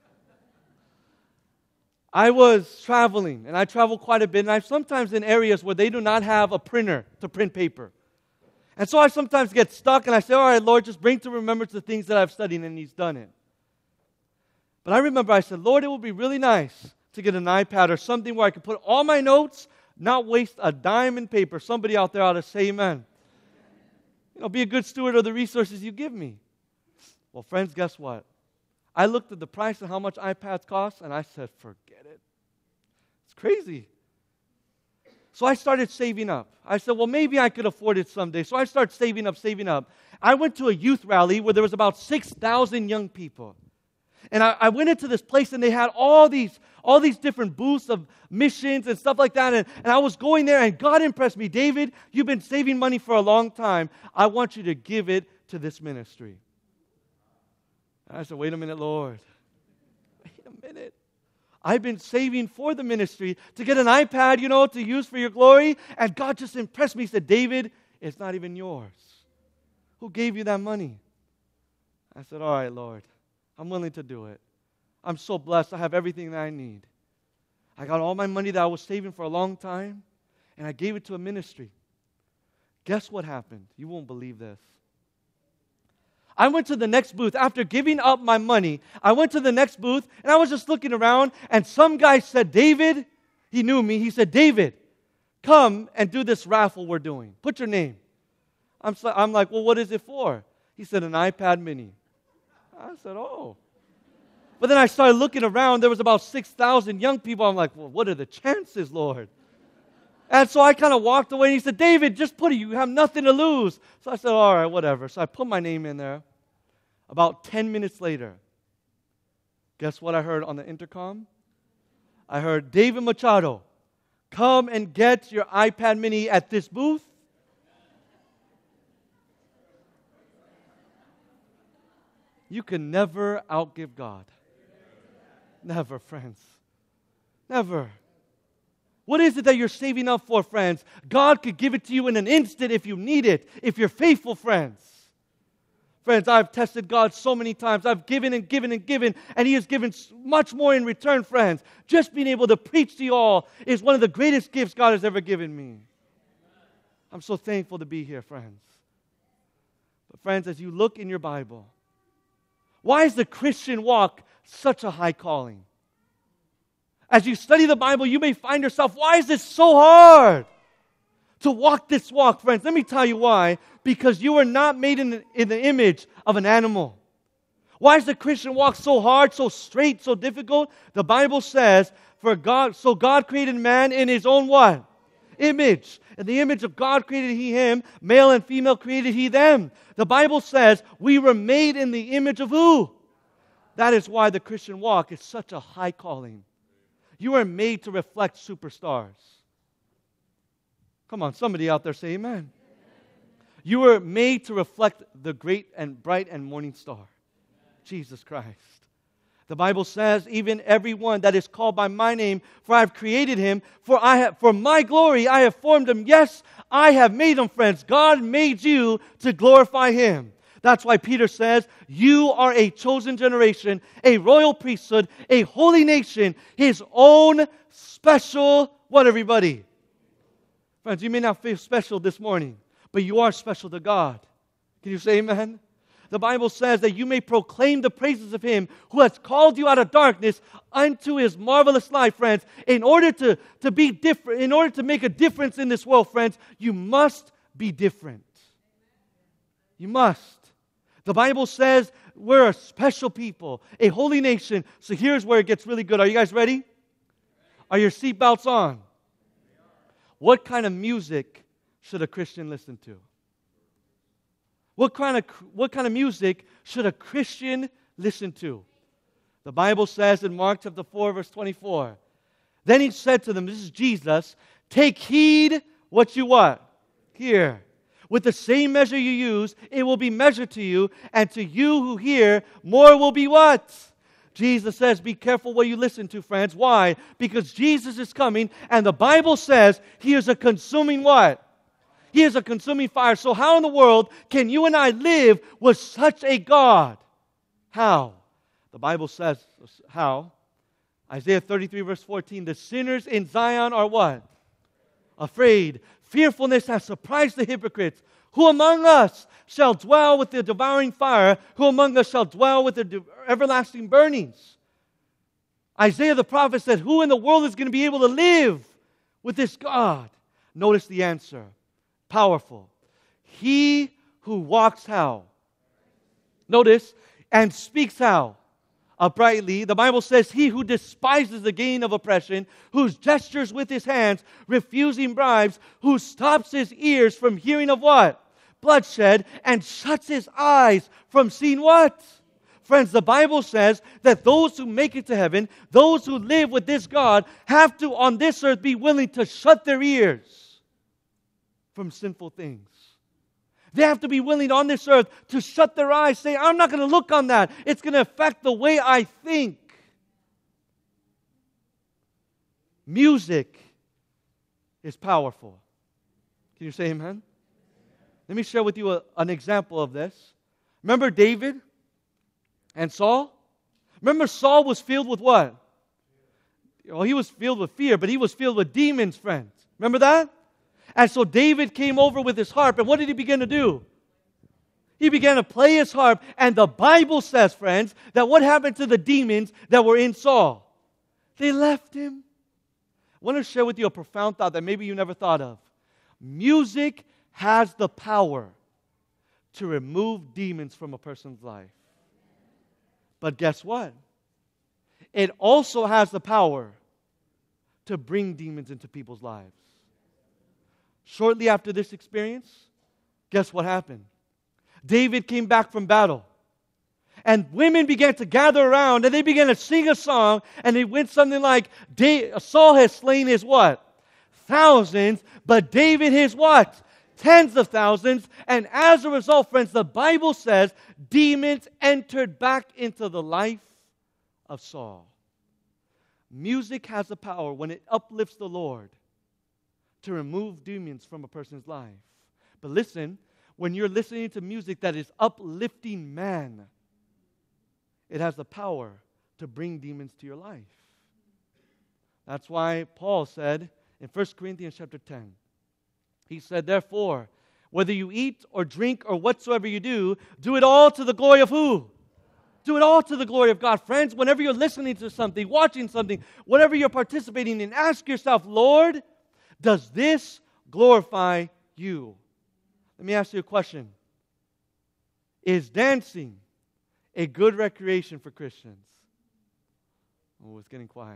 I was traveling, and I travel quite a bit, and I'm sometimes in areas where they do not have a printer to print paper. And so I sometimes get stuck, and I say, all right, Lord, just bring to remembrance the things that I've studied, and He's done it. But I remember I said, Lord, it would be really nice to get an iPad or something where I could put all my notes, not waste a dime in paper. Somebody out there ought to say amen. You know, be a good steward of the resources you give me. Well, friends, guess what? I looked at the price and how much iPads cost, and I said, forget it. It's crazy. So I started saving up. I said, well, maybe I could afford it someday. So I started saving up, saving up. I went to a youth rally where there was about six thousand young people. And I, I went into this place, and they had all these all these different booths of missions and stuff like that. And, and I was going there, and God impressed me. David, you've been saving money for a long time. I want you to give it to this ministry. And I said, wait a minute, Lord. Wait a minute. I've been saving for the ministry to get an iPad, you know, to use for your glory. And God just impressed me. He said, David, it's not even yours. Who gave you that money? I said, all right, Lord, I'm willing to do it. I'm so blessed. I have everything that I need. I got all my money that I was saving for a long time, and I gave it to a ministry. Guess what happened? You won't believe this. I went to the next booth. After giving up my money, I went to the next booth, and I was just looking around, and some guy said, David, he knew me. He said, David, come and do this raffle we're doing. Put your name. I'm, so, I'm like, well, what is it for? He said, an iPad mini. I said, oh. But then I started looking around. There was about six thousand young people. I'm like, well, what are the chances, Lord? And so I kind of walked away, and he said, David, just put it. You have nothing to lose. So I said, all right, whatever. So I put my name in there. About ten minutes later, guess what I heard on the intercom? I heard, David Machado, come and get your iPad mini at this booth. You can never outgive God. Never, friends. Never. What is it that you're saving up for, friends? God could give it to you in an instant if you need it, if you're faithful, friends. Friends, I've tested God so many times. I've given and given and given, and He has given much more in return, friends. Just being able to preach to you all is one of the greatest gifts God has ever given me. I'm so thankful to be here, friends. But friends, as you look in your Bible, why is the Christian walk such a high calling? As you study the Bible, you may find yourself, why is this so hard to walk this walk, friends? Let me tell you why. Because you were not made in the, in the image of an animal. Why is the Christian walk so hard, so straight, so difficult? The Bible says, for God, so God created man in His own what? Image. In the image of God created He him, male and female created He them. The Bible says we were made in the image of who? That is why the Christian walk is such a high calling. You are made to reflect superstars. Come on, somebody out there say amen. You were made to reflect the great and bright and morning star, Jesus Christ. The Bible says, even everyone that is called by my name, for I have created him, for I have, for my glory I have formed him. Yes, I have made him, friends. God made you to glorify Him. That's why Peter says, you are a chosen generation, a royal priesthood, a holy nation, His own special, what everybody? Friends, you may not feel special this morning, but you are special to God. Can you say amen? The Bible says that you may proclaim the praises of Him who has called you out of darkness unto His marvelous light, friends. In order to, to be different, in order to make a difference in this world, friends, you must be different. You must. The Bible says we're a special people, a holy nation. So here's where it gets really good. Are you guys ready? Are your seatbelts on? What kind of music should a Christian listen to? What kind of what kind of music should a Christian listen to? The Bible says in Mark chapter four, verse twenty-four, then He said to them, this is Jesus, take heed what you what? Hear. With the same measure you use, it will be measured to you, and to you who hear, more will be what? Jesus says, be careful what you listen to, friends. Why? Because Jesus is coming, and the Bible says He is a consuming what? He is a consuming fire. So how in the world can you and I live with such a God? How? The Bible says how? Isaiah thirty-three verse fourteen, the sinners in Zion are what? Afraid. Fearfulness has surprised the hypocrites. Who among us shall dwell with the devouring fire? Who among us shall dwell with the de- everlasting burnings? Isaiah the prophet said, who in the world is going to be able to live with this God? Notice the answer. Powerful. He who walks how? Notice, and speaks how? Uprightly. The Bible says, he who despises the gain of oppression, whose gestures with his hands, refusing bribes, who stops his ears from hearing of what? Bloodshed, and shuts his eyes from seeing what? Friends, the Bible says that those who make it to heaven, those who live with this God, have to on this earth be willing to shut their ears from sinful things. They have to be willing on this earth to shut their eyes, say, I'm not going to look on that. It's going to affect the way I think. Music is powerful. Can you say amen? Let me share with you a, an example of this. Remember David and Saul? Remember Saul was filled with what? Well, he was filled with fear, but he was filled with demons, friends. Remember that? And so David came over with his harp, and what did he begin to do? He began to play his harp, and the Bible says, friends, that what happened to the demons that were in Saul? They left him. I want to share with you a profound thought that maybe you never thought of. Music has the power to remove demons from a person's life. But guess what? It also has the power to bring demons into people's lives. Shortly after this experience, guess what happened? David came back from battle. And women began to gather around and they began to sing a song. And it went something like, Saul has slain his what? Thousands. But David his what? Tens of thousands. And as a result, friends, the Bible says demons entered back into the life of Saul. Music has the power when it uplifts the Lord to remove demons from a person's life. But listen, when you're listening to music that is uplifting man, it has the power to bring demons to your life. That's why Paul said in First Corinthians chapter ten, he said, therefore, whether you eat or drink or whatsoever you do, do it all to the glory of who? Do it all to the glory of God. Friends, whenever you're listening to something, watching something, whatever you're participating in, ask yourself, Lord, does this glorify you? Let me ask you a question. Is dancing a good recreation for Christians? Oh, it's getting quiet.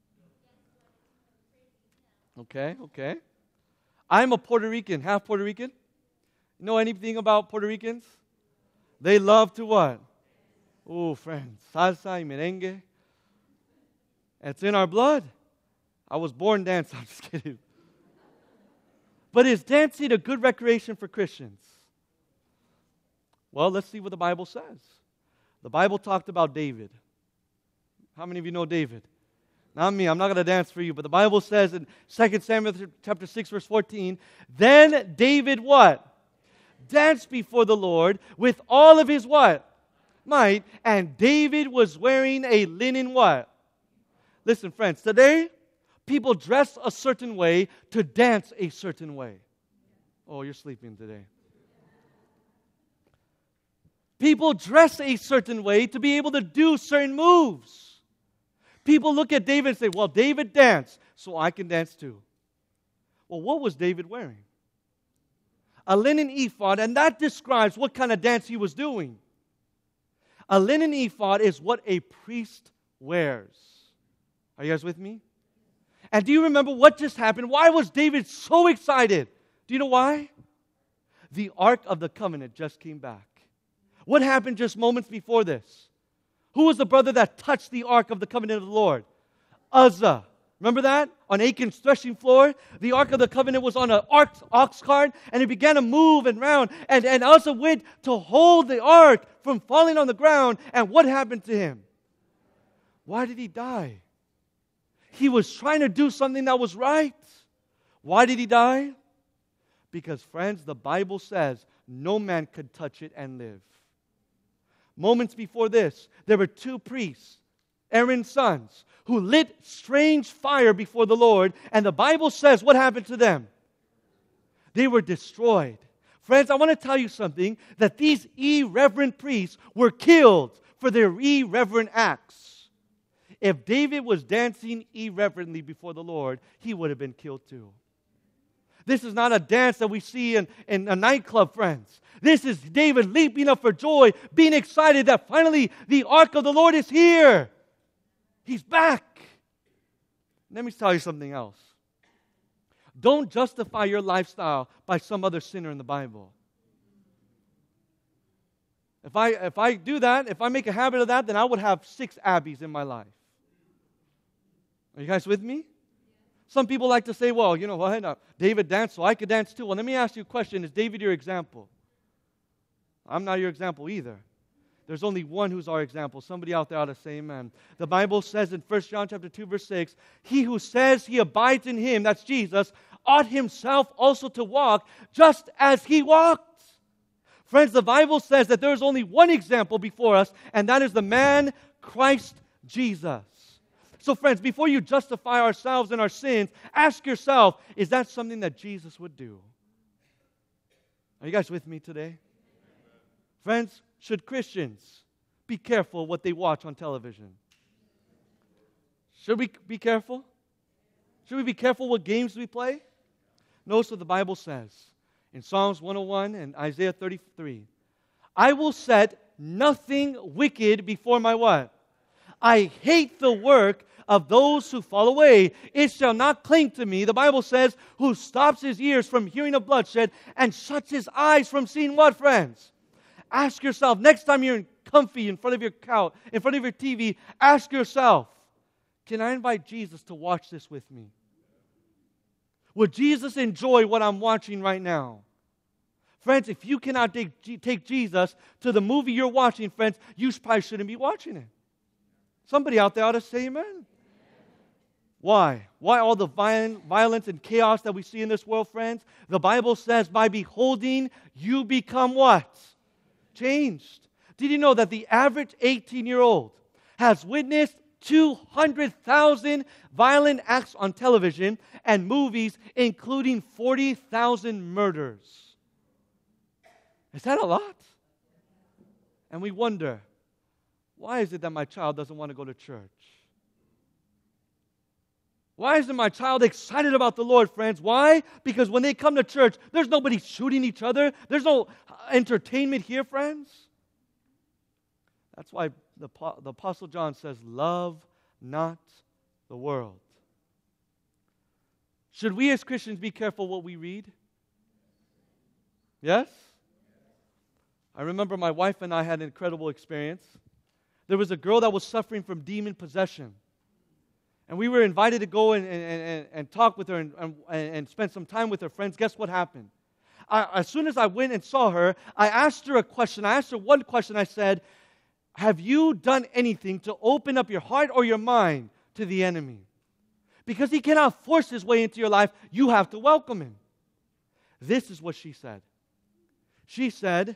Okay, okay. I'm a Puerto Rican, half Puerto Rican. You know anything about Puerto Ricans? They love to what? Oh, friends, salsa y merengue. It's in our blood. I was born dancing. I'm just kidding. But is dancing a good recreation for Christians? Well, let's see what the Bible says. The Bible talked about David. How many of you know David? Not me, I'm not going to dance for you, but the Bible says in Second Samuel chapter six, verse fourteen, then David what? Danced before the Lord with all of his what? Might. And David was wearing a linen what? Listen, friends, today, people dress a certain way to dance a certain way. Oh, you're sleeping today. People dress a certain way to be able to do certain moves. People look at David and say, well, David danced, so I can dance too. Well, what was David wearing? A linen ephod, and that describes what kind of dance he was doing. A linen ephod is what a priest wears. Are you guys with me? And do you remember what just happened? Why was David so excited? Do you know why? The Ark of the Covenant just came back. What happened just moments before this? Who was the brother that touched the Ark of the Covenant of the Lord? Uzzah. Remember that? On Achan's threshing floor, the Ark of the Covenant was on an ox, ox cart, and it began to move and round. And, and Uzzah went to hold the Ark from falling on the ground. And what happened to him? Why did he die? He was trying to do something that was right. Why did he die? Because, friends, the Bible says no man could touch it and live. Moments before this, there were two priests, Aaron's sons, who lit strange fire before the Lord, and the Bible says what happened to them? They were destroyed. Friends, I want to tell you something, that these irreverent priests were killed for their irreverent acts. If David was dancing irreverently before the Lord, he would have been killed too. This is not a dance that we see in, in a nightclub, friends. This is David leaping up for joy, being excited that finally the ark of the Lord is here. He's back. Let me tell you something else. Don't justify your lifestyle by some other sinner in the Bible. If I, if I do that, if I make a habit of that, then I would have six Abbeys in my life. Are you guys with me? Some people like to say, well, you know what, uh, David danced, so I could dance too. Well, let me ask you a question. Is David your example? I'm not your example either. There's only one who's our example. Somebody out there ought to say amen. The Bible says in First John chapter two, verse six, he who says he abides in him, that's Jesus, ought himself also to walk just as he walked. Friends, the Bible says that there is only one example before us, and that is the man Christ Jesus. So friends, before you justify ourselves and our sins, ask yourself, is that something that Jesus would do? Are you guys with me today? Friends, should Christians be careful what they watch on television? Should we be careful? Should we be careful what games we play? Notice what the Bible says in Psalms one oh one and Isaiah thirty-three. I will set nothing wicked before my what? I hate the work of those who fall away. It shall not cling to me. The Bible says, who stops his ears from hearing of bloodshed and shuts his eyes from seeing what, friends? Ask yourself, next time you're comfy in front of your couch, in front of your T V, ask yourself, can I invite Jesus to watch this with me? Would Jesus enjoy what I'm watching right now? Friends, if you cannot take, take Jesus to the movie you're watching, friends, you probably shouldn't be watching it. Somebody out there ought to say amen. Why? Why all the violence and chaos that we see in this world, friends? The Bible says, by beholding, you become what? Changed. Did you know that the average eighteen-year-old has witnessed two hundred thousand violent acts on television and movies, including forty thousand murders? Is that a lot? And we wonder, why is it that my child doesn't want to go to church? Why isn't my child excited about the Lord, friends? Why? Because when they come to church, there's nobody shooting each other. There's no entertainment here, friends. That's why the, the Apostle John says, love not the world. Should we as Christians be careful what we read? Yes? I remember my wife and I had an incredible experience. There was a girl that was suffering from demon possession. And we were invited to go and, and, and, and talk with her and, and, and spend some time with her friends. Guess what happened? I, as soon as I went and saw her, I asked her a question. I asked her one question. I said, have you done anything to open up your heart or your mind to the enemy? Because he cannot force his way into your life. You have to welcome him. This is what she said. She said,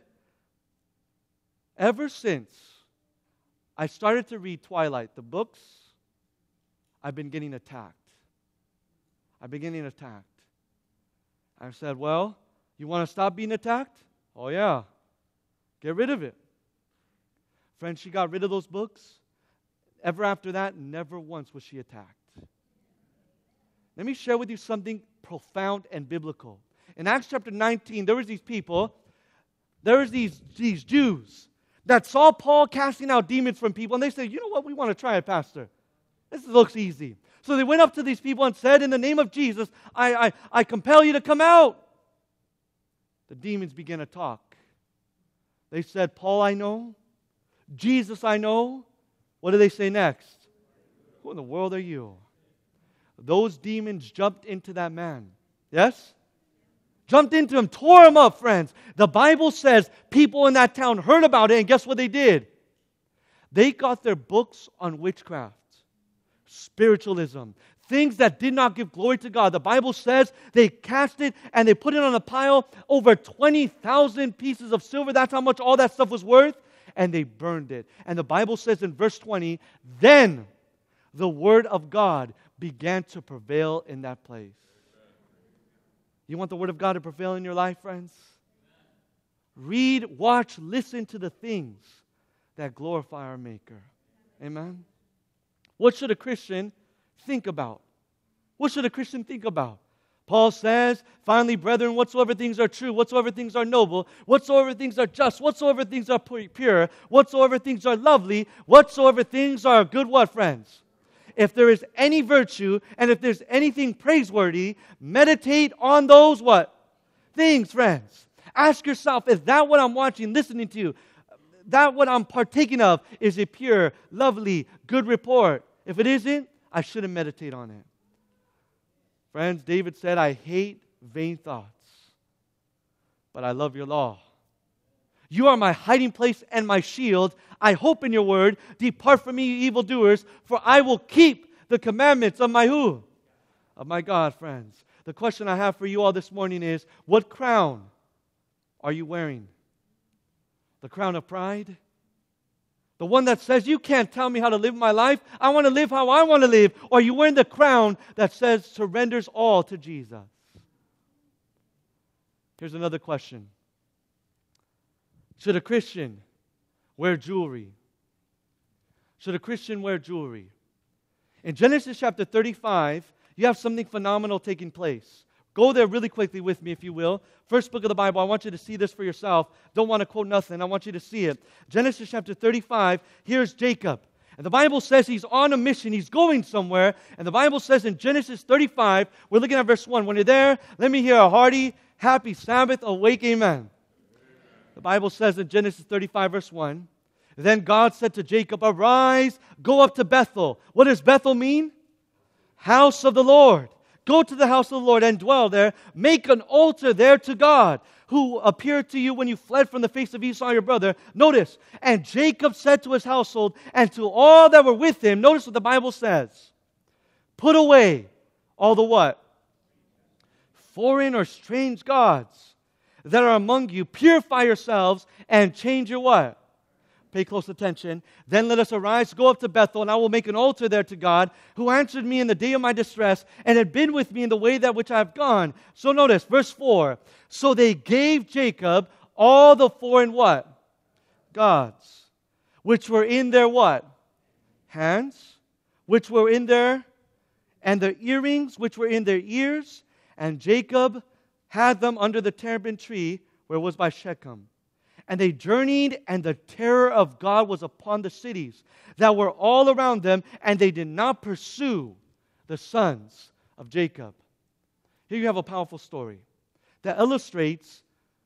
ever since I started to read Twilight, the books, I've been getting attacked. I've been getting attacked. I said, well, you want to stop being attacked? Oh, yeah. Get rid of it. Friends, she got rid of those books. Ever after that, never once was she attacked. Let me share with you something profound and biblical. In Acts chapter nineteen, there was these people, there was these, these Jews that saw Paul casting out demons from people, and they said, you know what, we want to try it, Pastor. This looks easy. So they went up to these people and said, in the name of Jesus, I, I, I compel you to come out. The demons began to talk. They said, Paul, I know. Jesus, I know. What do they say next? Who in the world are you? Those demons jumped into that man. Yes? Jumped into him, tore him up, friends. The Bible says people in that town heard about it, and guess what they did? They got their books on witchcraft, spiritualism, things that did not give glory to God. The Bible says they cast it and they put it on a pile, over twenty thousand pieces of silver. That's how much all that stuff was worth. And they burned it. And the Bible says in verse twenty, then the word of God began to prevail in that place. You want the word of God to prevail in your life, friends? Read, watch, listen to the things that glorify our Maker. Amen? What should a Christian think about? What should a Christian think about? Paul says, finally, brethren, whatsoever things are true, whatsoever things are noble, whatsoever things are just, whatsoever things are pure, whatsoever things are lovely, whatsoever things are good, what, friends? If there is any virtue, and if there's anything praiseworthy, meditate on those, what? Things, friends. Ask yourself, is that what I'm watching, listening to? That what I'm partaking of, is it pure, lovely, good report? If it isn't, I shouldn't meditate on it. Friends, David said, I hate vain thoughts, but I love your law. You are my hiding place and my shield. I hope in your word. Depart from me, you evildoers, for I will keep the commandments of my who? Of my God, friends. The question I have for you all this morning is, what crown are you wearing? The crown of pride? The one that says, you can't tell me how to live my life. I want to live how I want to live. Or are you wearing the crown that says, surrenders all to Jesus? Here's another question. Should a Christian wear jewelry? Should a Christian wear jewelry? In Genesis chapter thirty-five, you have something phenomenal taking place. Go there really quickly with me, if you will. First book of the Bible. I want you to see this for yourself. Don't want to quote nothing. I want you to see it. Genesis chapter thirty-five. Here's Jacob. And the Bible says he's on a mission. He's going somewhere. And the Bible says in Genesis thirty-five, we're looking at verse one. When you're there, let me hear a hearty, happy Sabbath, awake, amen. The Bible says in Genesis thirty-five, verse one, then God said to Jacob, arise, go up to Bethel. What does Bethel mean? House of the Lord. Go to the house of the Lord and dwell there. Make an altar there to God, who appeared to you when you fled from the face of Esau your brother. Notice, and Jacob said to his household and to all that were with him, notice what the Bible says, put away all the what? Foreign or strange gods that are among you. Purify yourselves and change your what? Pay close attention. Then let us arise, go up to Bethel, and I will make an altar there to God, who answered me in the day of my distress, and had been with me in the way that which I have gone. So notice, verse four. So they gave Jacob all the foreign what? Gods, which were in their what? Hands, which were in their, and their earrings, which were in their ears. And Jacob had them under the terebinth tree, where it was by Shechem. And they journeyed, and the terror of God was upon the cities that were all around them, and they did not pursue the sons of Jacob. Here you have a powerful story that illustrates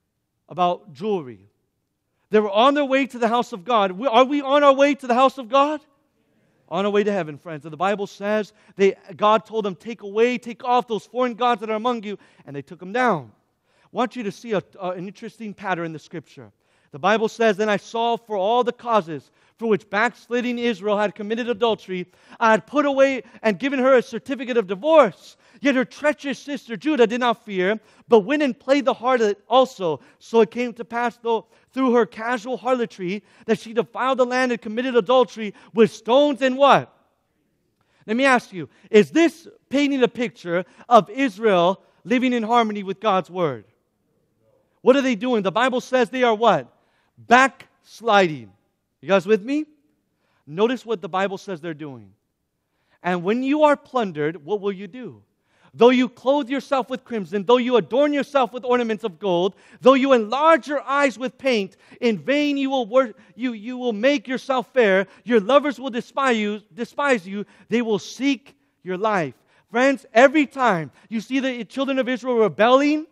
about jewelry. They were on their way to the house of God. Are we on our way to the house of God? On our way to heaven, friends. And the Bible says they, God told them, take away, take off those foreign gods that are among you, and they took them down. I want you to see a, uh, an interesting pattern in the Scripture. The Bible says, then I saw for all the causes for which backsliding Israel had committed adultery, I had put away and given her a certificate of divorce. Yet her treacherous sister Judah did not fear, but went and played the harlot also. So it came to pass, though, through her casual harlotry, that she defiled the land and committed adultery with stones and what? Let me ask you, is this painting a picture of Israel living in harmony with God's Word? What are they doing? The Bible says they are what? Backsliding. You guys with me? Notice what the Bible says they're doing. And when you are plundered, what will you do? Though you clothe yourself with crimson, though you adorn yourself with ornaments of gold, though you enlarge your eyes with paint, in vain you will wor- you, you will make yourself fair. Your lovers will despise you, despise you. They will seek your life. Friends, every time you see the children of Israel rebelling,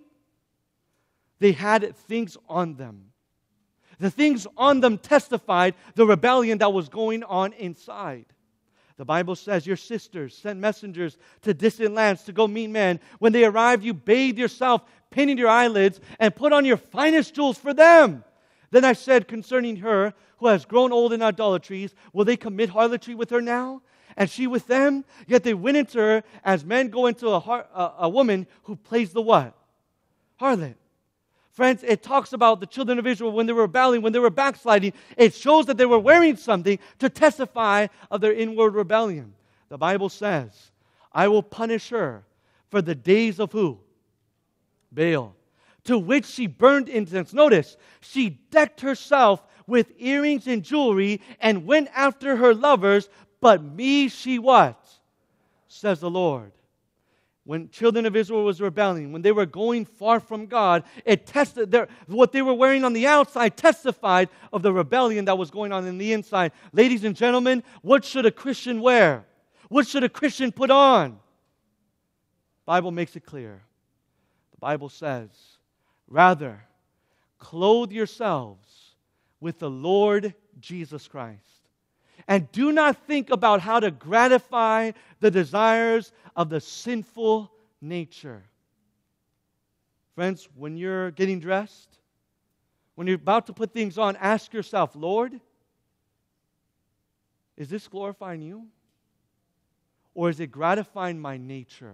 they had things on them. The things on them testified the rebellion that was going on inside. The Bible says your sisters sent messengers to distant lands to go meet men. When they arrived, you bathed yourself, painted your eyelids, and put on your finest jewels for them. Then I said concerning her, who has grown old in idolatries, will they commit harlotry with her now? And she with them? Yet they went into her as men go into a, har- a, a woman who plays the what? Harlot. Friends, it talks about the children of Israel when they were rebelling, when they were backsliding. It shows that they were wearing something to testify of their inward rebellion. The Bible says, I will punish her for the days of who? Baal. To which she burned incense. Notice, she decked herself with earrings and jewelry and went after her lovers, but me she what? Says the Lord. when children of Israel was rebelling, when they were going far from God, it tested their, what they were wearing on the outside testified of the rebellion that was going on in the inside. Ladies and gentlemen, what should a Christian wear? What should a Christian put on? The Bible makes it clear. The Bible says, rather, clothe yourselves with the Lord Jesus Christ. And do not think about how to gratify the desires of the sinful nature. Friends, when you're getting dressed, when you're about to put things on, ask yourself, Lord, is this glorifying you? Or is it gratifying my nature?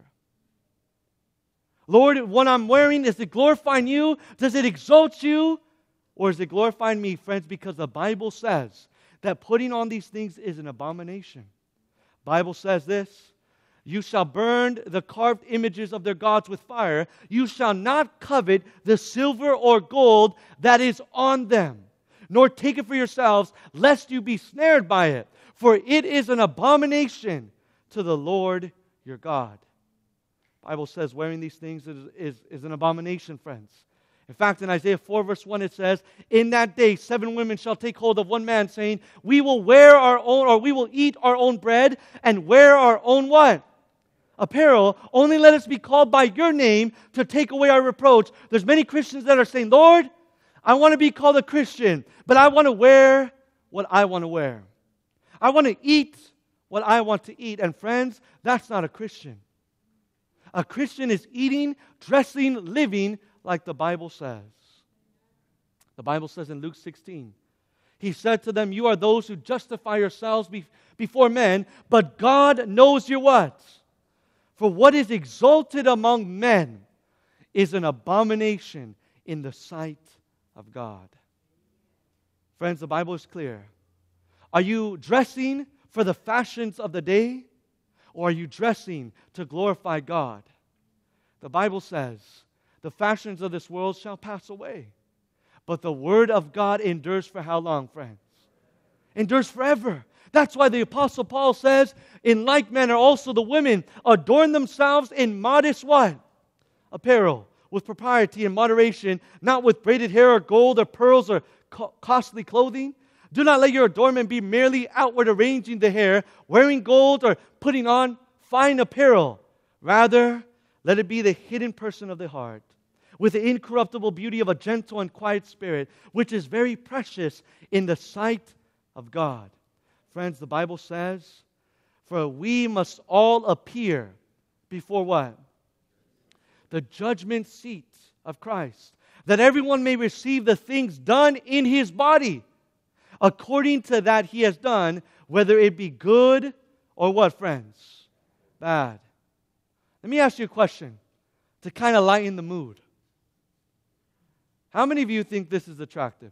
Lord, what I'm wearing, is it glorifying you? Does it exalt you? Or is it glorifying me, friends? Because the Bible says that putting on these things is an abomination. The Bible says this, you shall burn the carved images of their gods with fire. You shall not covet the silver or gold that is on them, nor take it for yourselves, lest you be snared by it. For it is an abomination to the Lord your God. The Bible says wearing these things is, is, is an abomination, friends. In fact, in Isaiah four, verse one, it says, in that day, seven women shall take hold of one man, saying, we will wear our own, or we will eat our own bread, and wear our own what? Apparel. Only let us be called by your name to take away our reproach. There's many Christians that are saying, Lord, I want to be called a Christian, but I want to wear what I want to wear. I want to eat what I want to eat. And friends, that's not a Christian. A Christian is eating, dressing, living like the Bible says. The Bible says in Luke sixteen, He said to them, you are those who justify yourselves be- before men, but God knows your what? For what is exalted among men is an abomination in the sight of God. Friends, the Bible is clear. Are you dressing for the fashions of the day, or are you dressing to glorify God? The Bible says, the fashions of this world shall pass away. But the Word of God endures for how long, friends? Endures forever. That's why the Apostle Paul says, in like manner also the women adorn themselves in modest what? Apparel, with propriety and moderation, not with braided hair or gold or pearls or co- costly clothing. Do not let your adornment be merely outward arranging the hair, wearing gold or putting on fine apparel. Rather, let it be the hidden person of the heart, with the incorruptible beauty of a gentle and quiet spirit, which is very precious in the sight of God. Friends, the Bible says, for we must all appear before what? The judgment seat of Christ, that everyone may receive the things done in His body, according to that He has done, whether it be good or what, friends? Bad. Let me ask you a question to kind of lighten the mood. How many of you think this is attractive?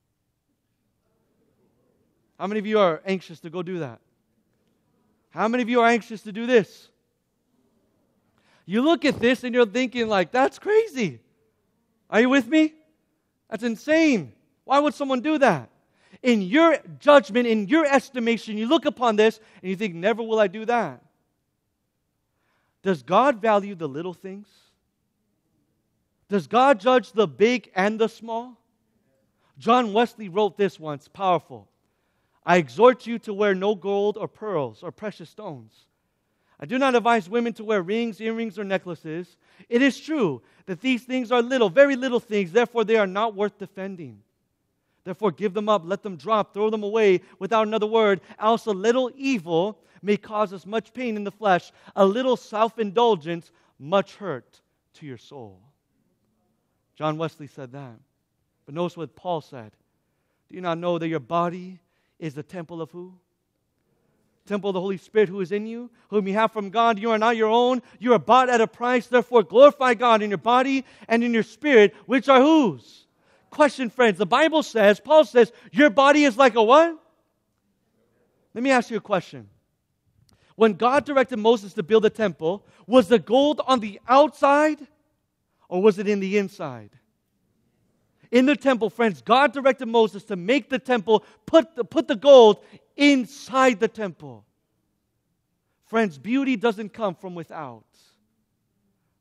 How many of you are anxious to go do that? How many of you are anxious to do this? You look at this and you're thinking like, that's crazy. Are you with me? That's insane. Why would someone do that? In your judgment, in your estimation, you look upon this and you think, never will I do that. Does God value the little things? Does God judge the big and the small? John Wesley wrote this once, powerful. I exhort you to wear no gold or pearls or precious stones. I do not advise women to wear rings, earrings, or necklaces. It is true that these things are little, very little things, therefore they are not worth defending. Therefore give them up, let them drop, throw them away without another word, else a little evil may cause us much pain in the flesh, a little self-indulgence, much hurt to your soul. John Wesley said that. But notice what Paul said. Do you not know that your body is the temple of who? Temple of the Holy Spirit who is in you, whom you have from God. You are not your own. You are bought at a price. Therefore glorify God in your body and in your spirit, which are whose? Question, friends. The Bible says, Paul says, your body is like a what? Let me ask you a question. When God directed Moses to build a temple, was the gold on the outside or was it in the inside? In the temple, friends, God directed Moses to make the temple, put the, put the gold inside the temple. Friends, beauty doesn't come from without.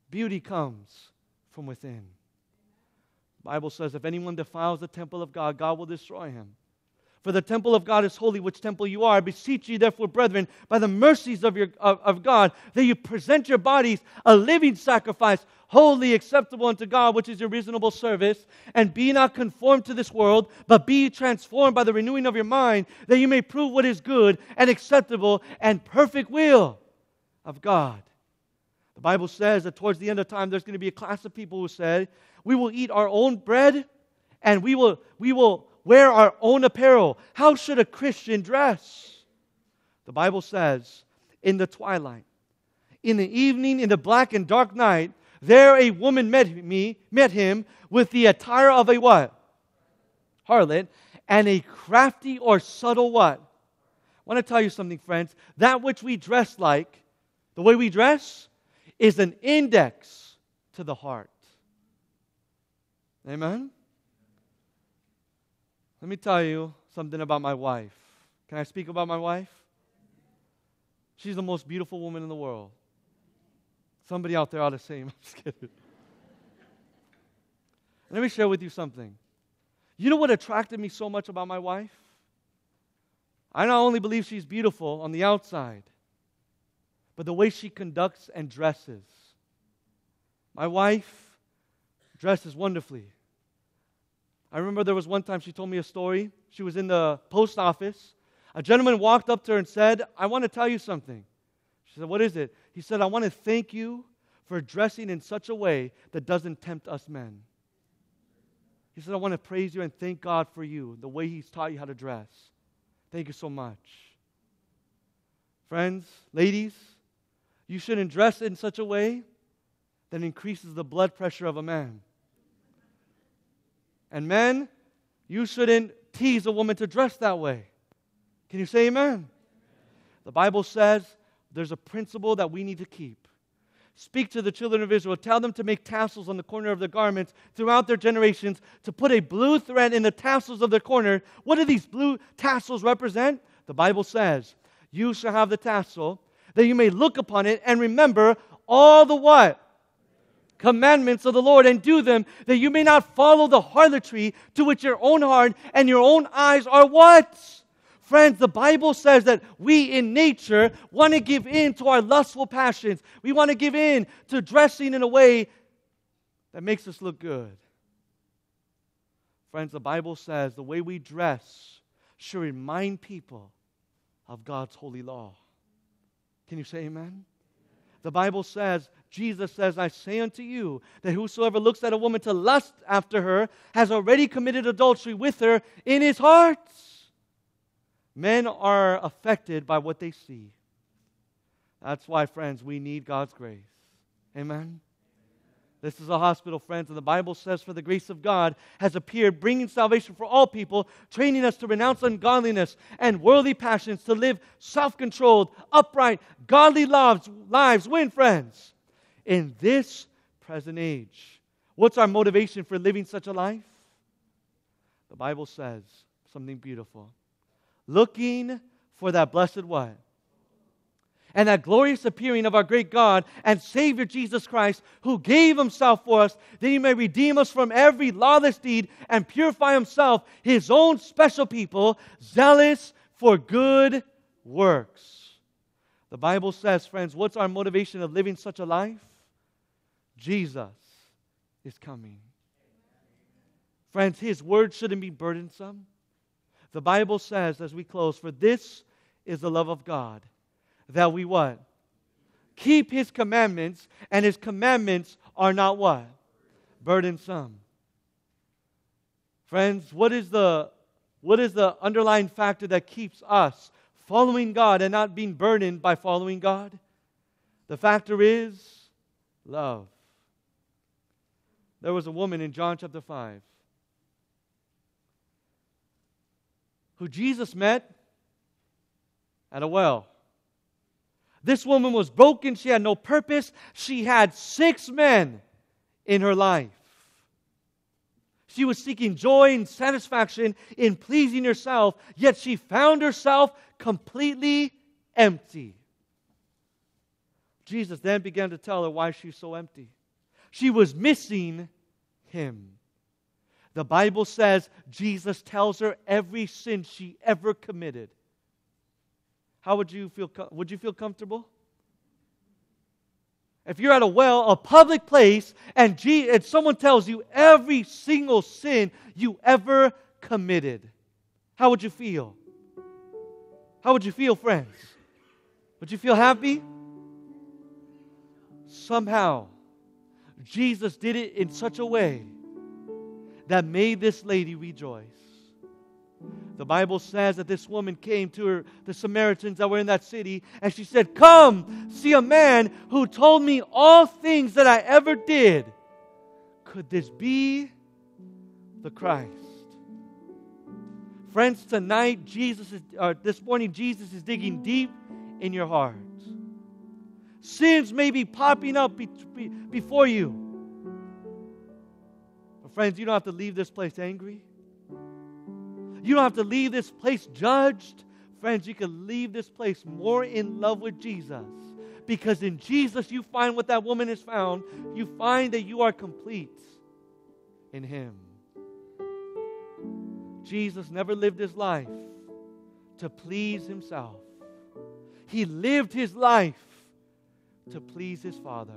Beauty comes from within. The Bible says, if anyone defiles the temple of God, God will destroy him. For the temple of God is holy, which temple you are. I beseech you, therefore, brethren, by the mercies of, your, of, of God, that you present your bodies a living sacrifice, holy, acceptable unto God, which is your reasonable service. And be not conformed to this world, but be transformed by the renewing of your mind, that you may prove what is good and acceptable and perfect will of God. The Bible says that towards the end of time, there's going to be a class of people who said, we will eat our own bread and we will we will wear our own apparel. How should a Christian dress? The Bible says, in the twilight, in the evening, in the black and dark night, there a woman met me, met him with the attire of a what? Harlot, and a crafty or subtle what? I want to tell you something, friends. That which we dress like, the way we dress, is an index to the heart. Amen? Let me tell you something about my wife. Can I speak about my wife? She's the most beautiful woman in the world. Somebody out there ought to say, I'm just kidding. Let me share with you something. You know what attracted me so much about my wife? I not only believe she's beautiful on the outside, but the way she conducts and dresses. My wife dresses wonderfully. I remember there was one time she told me a story. She was in the post office. A gentleman walked up to her and said, I want to tell you something. She said, what is it? He said, I want to thank you for dressing in such a way that doesn't tempt us men. He said, I want to praise you and thank God for you, the way He's taught you how to dress. Thank you so much. Friends, ladies, you shouldn't dress in such a way that increases the blood pressure of a man. And men, you shouldn't tease a woman to dress that way. Can you say amen? Amen? The Bible says there's a principle that we need to keep. Speak to the children of Israel. Tell them to make tassels on the corner of their garments throughout their generations, to put a blue thread in the tassels of their corner. What do these blue tassels represent? The Bible says, you shall have the tassel, that you may look upon it and remember all the what? Commandments of the Lord, and do them, that you may not follow the harlotry to which your own heart and your own eyes are what? Friends, the Bible says that we in nature want to give in to our lustful passions. We want to give in to dressing in a way that makes us look good. Friends, the Bible says the way we dress should remind people of God's holy law. Can you say amen? The Bible says, Jesus says, I say unto you, that whosoever looks at a woman to lust after her has already committed adultery with her in his heart. Men are affected by what they see. That's why, friends, we need God's grace. Amen? This is a hospital, friends, and the Bible says, for the grace of God has appeared, bringing salvation for all people, training us to renounce ungodliness and worldly passions, to live self-controlled, upright, godly lives, lives. When, friends? In this present age. What's our motivation for living such a life? The Bible says something beautiful. Looking for that blessed what? And that glorious appearing of our great God and Savior Jesus Christ, who gave Himself for us, that He may redeem us from every lawless deed and purify Himself, His own special people, zealous for good works. The Bible says, friends, what's our motivation of living such a life? Jesus is coming. Friends, His word shouldn't be burdensome. The Bible says, as we close, for this is the love of God, that we what? Keep His commandments, and His commandments are not what? Burdensome. Friends, what is the what is the underlying factor that keeps us following God and not being burdened by following God? The factor is love. There was a woman in John chapter five who Jesus met at a well. This woman was broken. She had no purpose. She had six men in her life. She was seeking joy and satisfaction in pleasing herself, yet she found herself completely empty. Jesus then began to tell her why she's so empty. She was missing Him. The Bible says Jesus tells her every sin she ever committed. How would you feel? Would you feel comfortable? If you're at a well, a public place, and, G- and someone tells you every single sin you ever committed, how would you feel? How would you feel, friends? Would you feel happy? Somehow, Jesus did it in such a way that made this lady rejoice. The Bible says that this woman came to her, the Samaritans that were in that city, and she said, "Come, see a man who told me all things that I ever did. Could this be the Christ?" Friends, tonight, Jesus is, or this morning, Jesus is digging deep in your heart. Sins may be popping up be, be, before you. But friends, you don't have to leave this place angry. You don't have to leave this place judged. Friends, you can leave this place more in love with Jesus. Because in Jesus, you find what that woman has found. You find that you are complete in Him. Jesus never lived His life to please Himself. He lived His life to please His Father.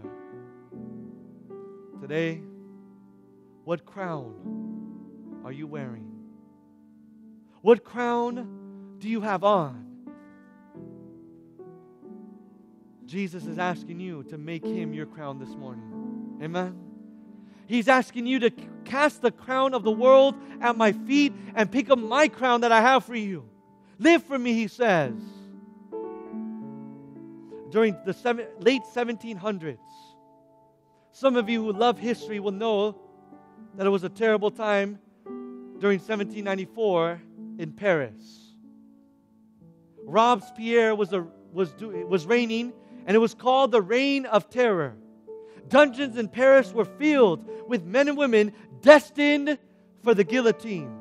Today, what crown are you wearing? What crown do you have on? Jesus is asking you to make Him your crown this morning. Amen? He's asking you to cast the crown of the world at my feet and pick up my crown that I have for you. Live for me, He says. During the seven, late seventeen hundreds, some of you who love history will know that it was a terrible time during seventeen ninety-four in Paris. Robespierre was, a, was, do, was reigning, and it was called the Reign of Terror. Dungeons in Paris were filled with men and women destined for the guillotine.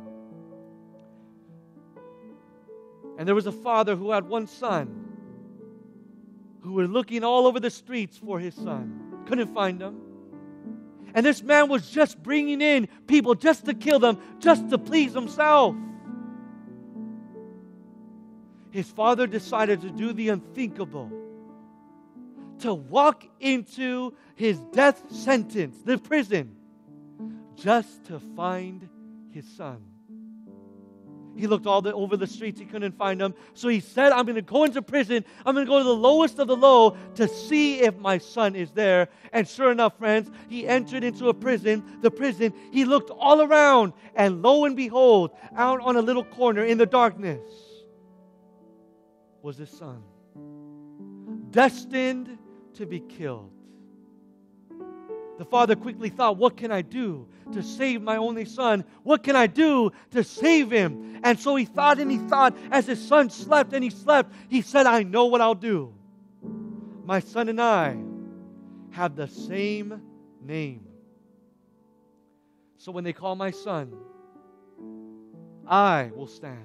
And there was a father who had one son who was looking all over the streets for his son. Couldn't find him. And this man was just bringing in people just to kill them, just to please himself. His father decided to do the unthinkable, to walk into his death sentence, the prison, just to find his son. He looked all the, over the streets. He couldn't find him. So he said, I'm going to go into prison. I'm going to go to the lowest of the low to see if my son is there. And sure enough, friends, he entered into a prison, the prison. He looked all around. And lo and behold, out on a little corner in the darkness was his son, destined to be killed. The father quickly thought, what can I do to save my only son? What can I do to save him? And so he thought and he thought as his son slept and he slept, he said, I know what I'll do. My son and I have the same name. So when they call my son, I will stand.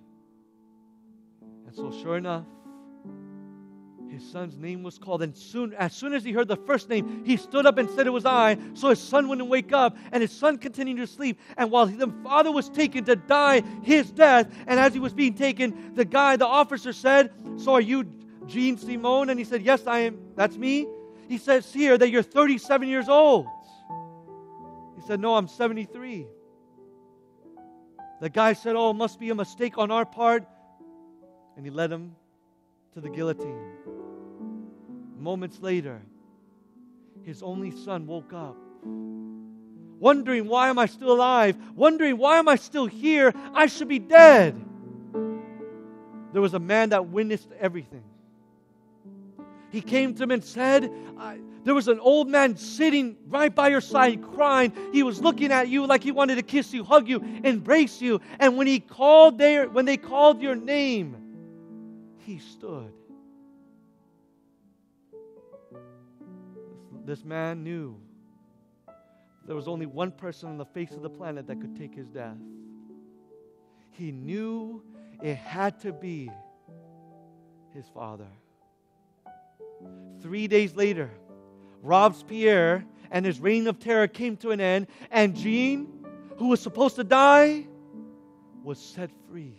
And so sure enough, his son's name was called, and soon, as soon as he heard the first name, he stood up and said it was I, so his son wouldn't wake up, and his son continued to sleep. And while the father was taken to die his death, and as he was being taken, the guy, the officer said, so are you Jean Simone? And he said, yes, I am. That's me. He says here that you're thirty-seven years old. He said, no, I'm seventy-three. The guy said, oh, it must be a mistake on our part. And he led him to the guillotine. Moments later, his only son woke up, wondering, why am I still alive? Wondering, why am I still here? I should be dead. There was a man that witnessed everything. He came to him and said, I, there was an old man sitting right by your side crying. He was looking at you like he wanted to kiss you, hug you, embrace you. And when he called their, when they called your name, he stood. This man knew there was only one person on the face of the planet that could take his death. He knew it had to be his father. Three days later, Robespierre and his reign of terror came to an end, and Gene, who was supposed to die, was set free.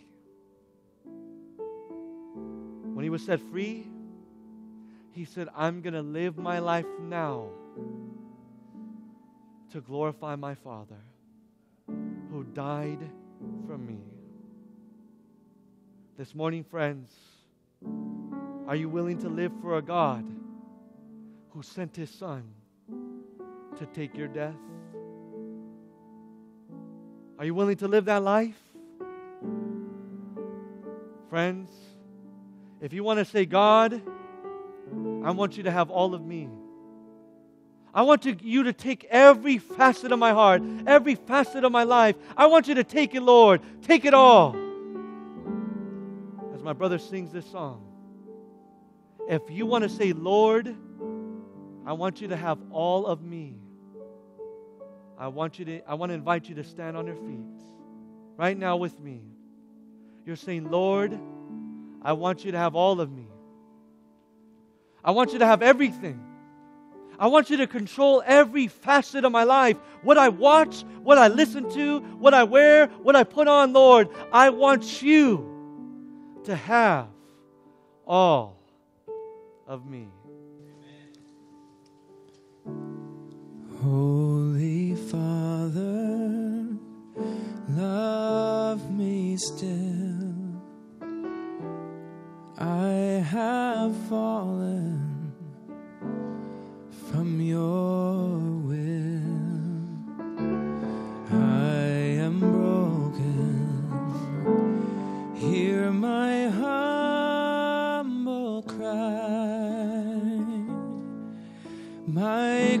When he was set free, he said, I'm going to live my life now to glorify my Father who died for me. This morning, friends, are you willing to live for a God who sent His Son to take your death? Are you willing to live that life? Friends, if you want to say, God, I want you to have all of me. I want to, you to take every facet of my heart, every facet of my life. I want you to take it, Lord. Take it all. As my brother sings this song, if you want to say, Lord, I want you to have all of me, I want you to, I want to invite you to stand on your feet right now with me. You're saying, Lord, I want you to have all of me. I want you to have everything. I want you to control every facet of my life. What I watch, what I listen to, what I wear, what I put on, Lord. I want you to have all of me. Holy Father, love me still. I have fallen from your will. I am broken. Hear my humble cry. My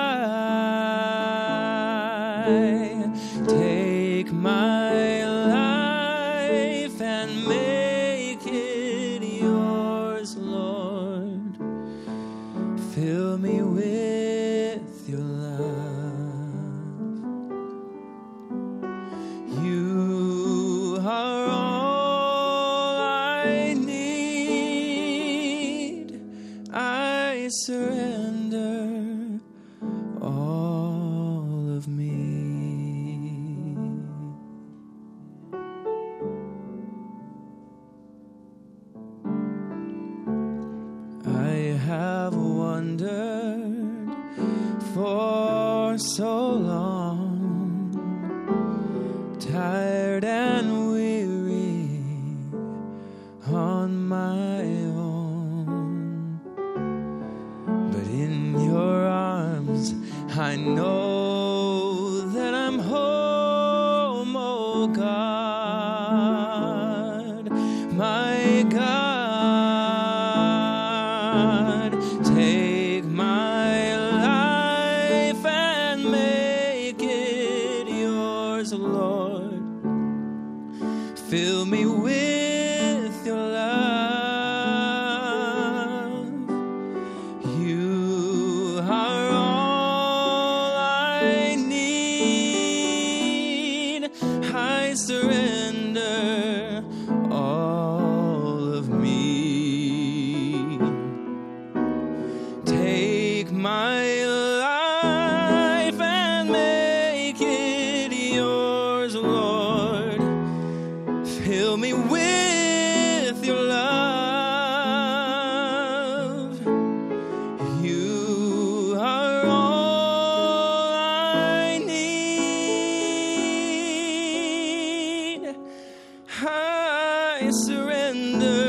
cry. Take my life and make it yours, Lord. Fill me with your love. You are all I need. I surrender all of me. I have wandered for so long, tired and weary on my own. But in your arms, I know that I'm home, oh God, my God. Take my life and make it yours, Lord. Fill me with your love. You are all I need. I surrender all of me. Take my life and make it yours, Lord. Fill me with your love. You are all I need. I surrender.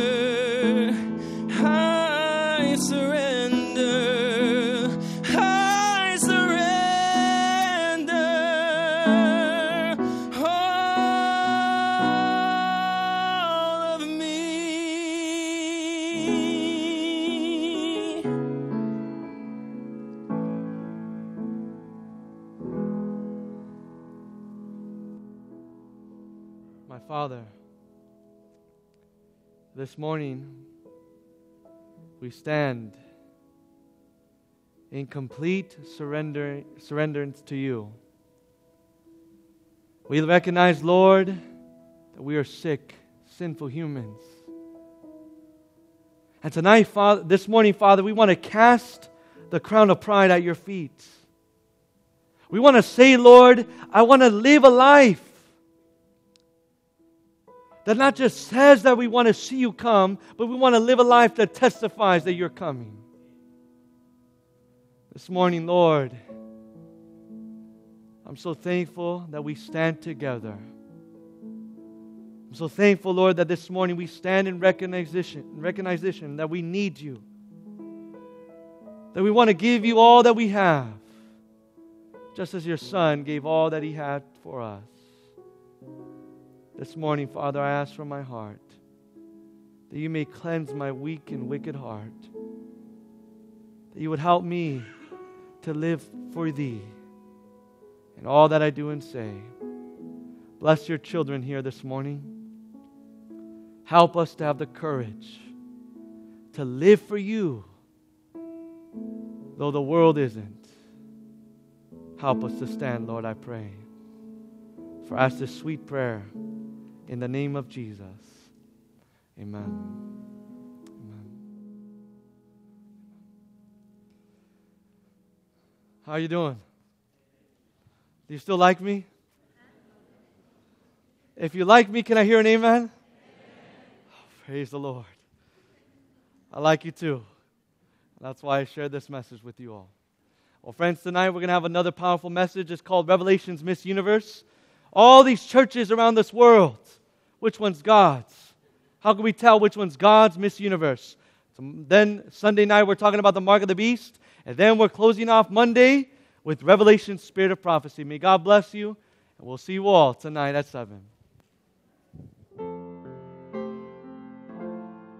I surrender. I surrender all of me. My Father, this morning we stand in complete surrender, surrenderance to you. We recognize, Lord, that we are sick, sinful humans. And tonight, Father, this morning, Father, we want to cast the crown of pride at your feet. We want to say, Lord, I want to live a life that not just says that we want to see you come, but we want to live a life that testifies that you're coming. This morning, Lord, I'm so thankful that we stand together. I'm so thankful, Lord, that this morning we stand in recognition, recognition that we need you. That we want to give you all that we have, just as your Son gave all that He had for us. This morning, Father, I ask from my heart that you may cleanse my weak and wicked heart. That you would help me to live for Thee in all that I do and say. Bless your children here this morning. Help us to have the courage to live for you, though the world isn't. Help us to stand, Lord, I pray. For I ask this sweet prayer in the name of Jesus. Amen. Amen. How are you doing? Do you still like me? If you like me, can I hear an amen? Oh, praise the Lord. I like you too. That's why I shared this message with you all. Well, friends, tonight we're going to have another powerful message. It's called Revelation's Miss Universe. All these churches around this world, which one's God's? How can we tell which one's God's Miss Universe? So then Sunday night we're talking about the mark of the beast. And then we're closing off Monday with Revelation's Spirit of Prophecy. May God bless you. And we'll see you all tonight at seven.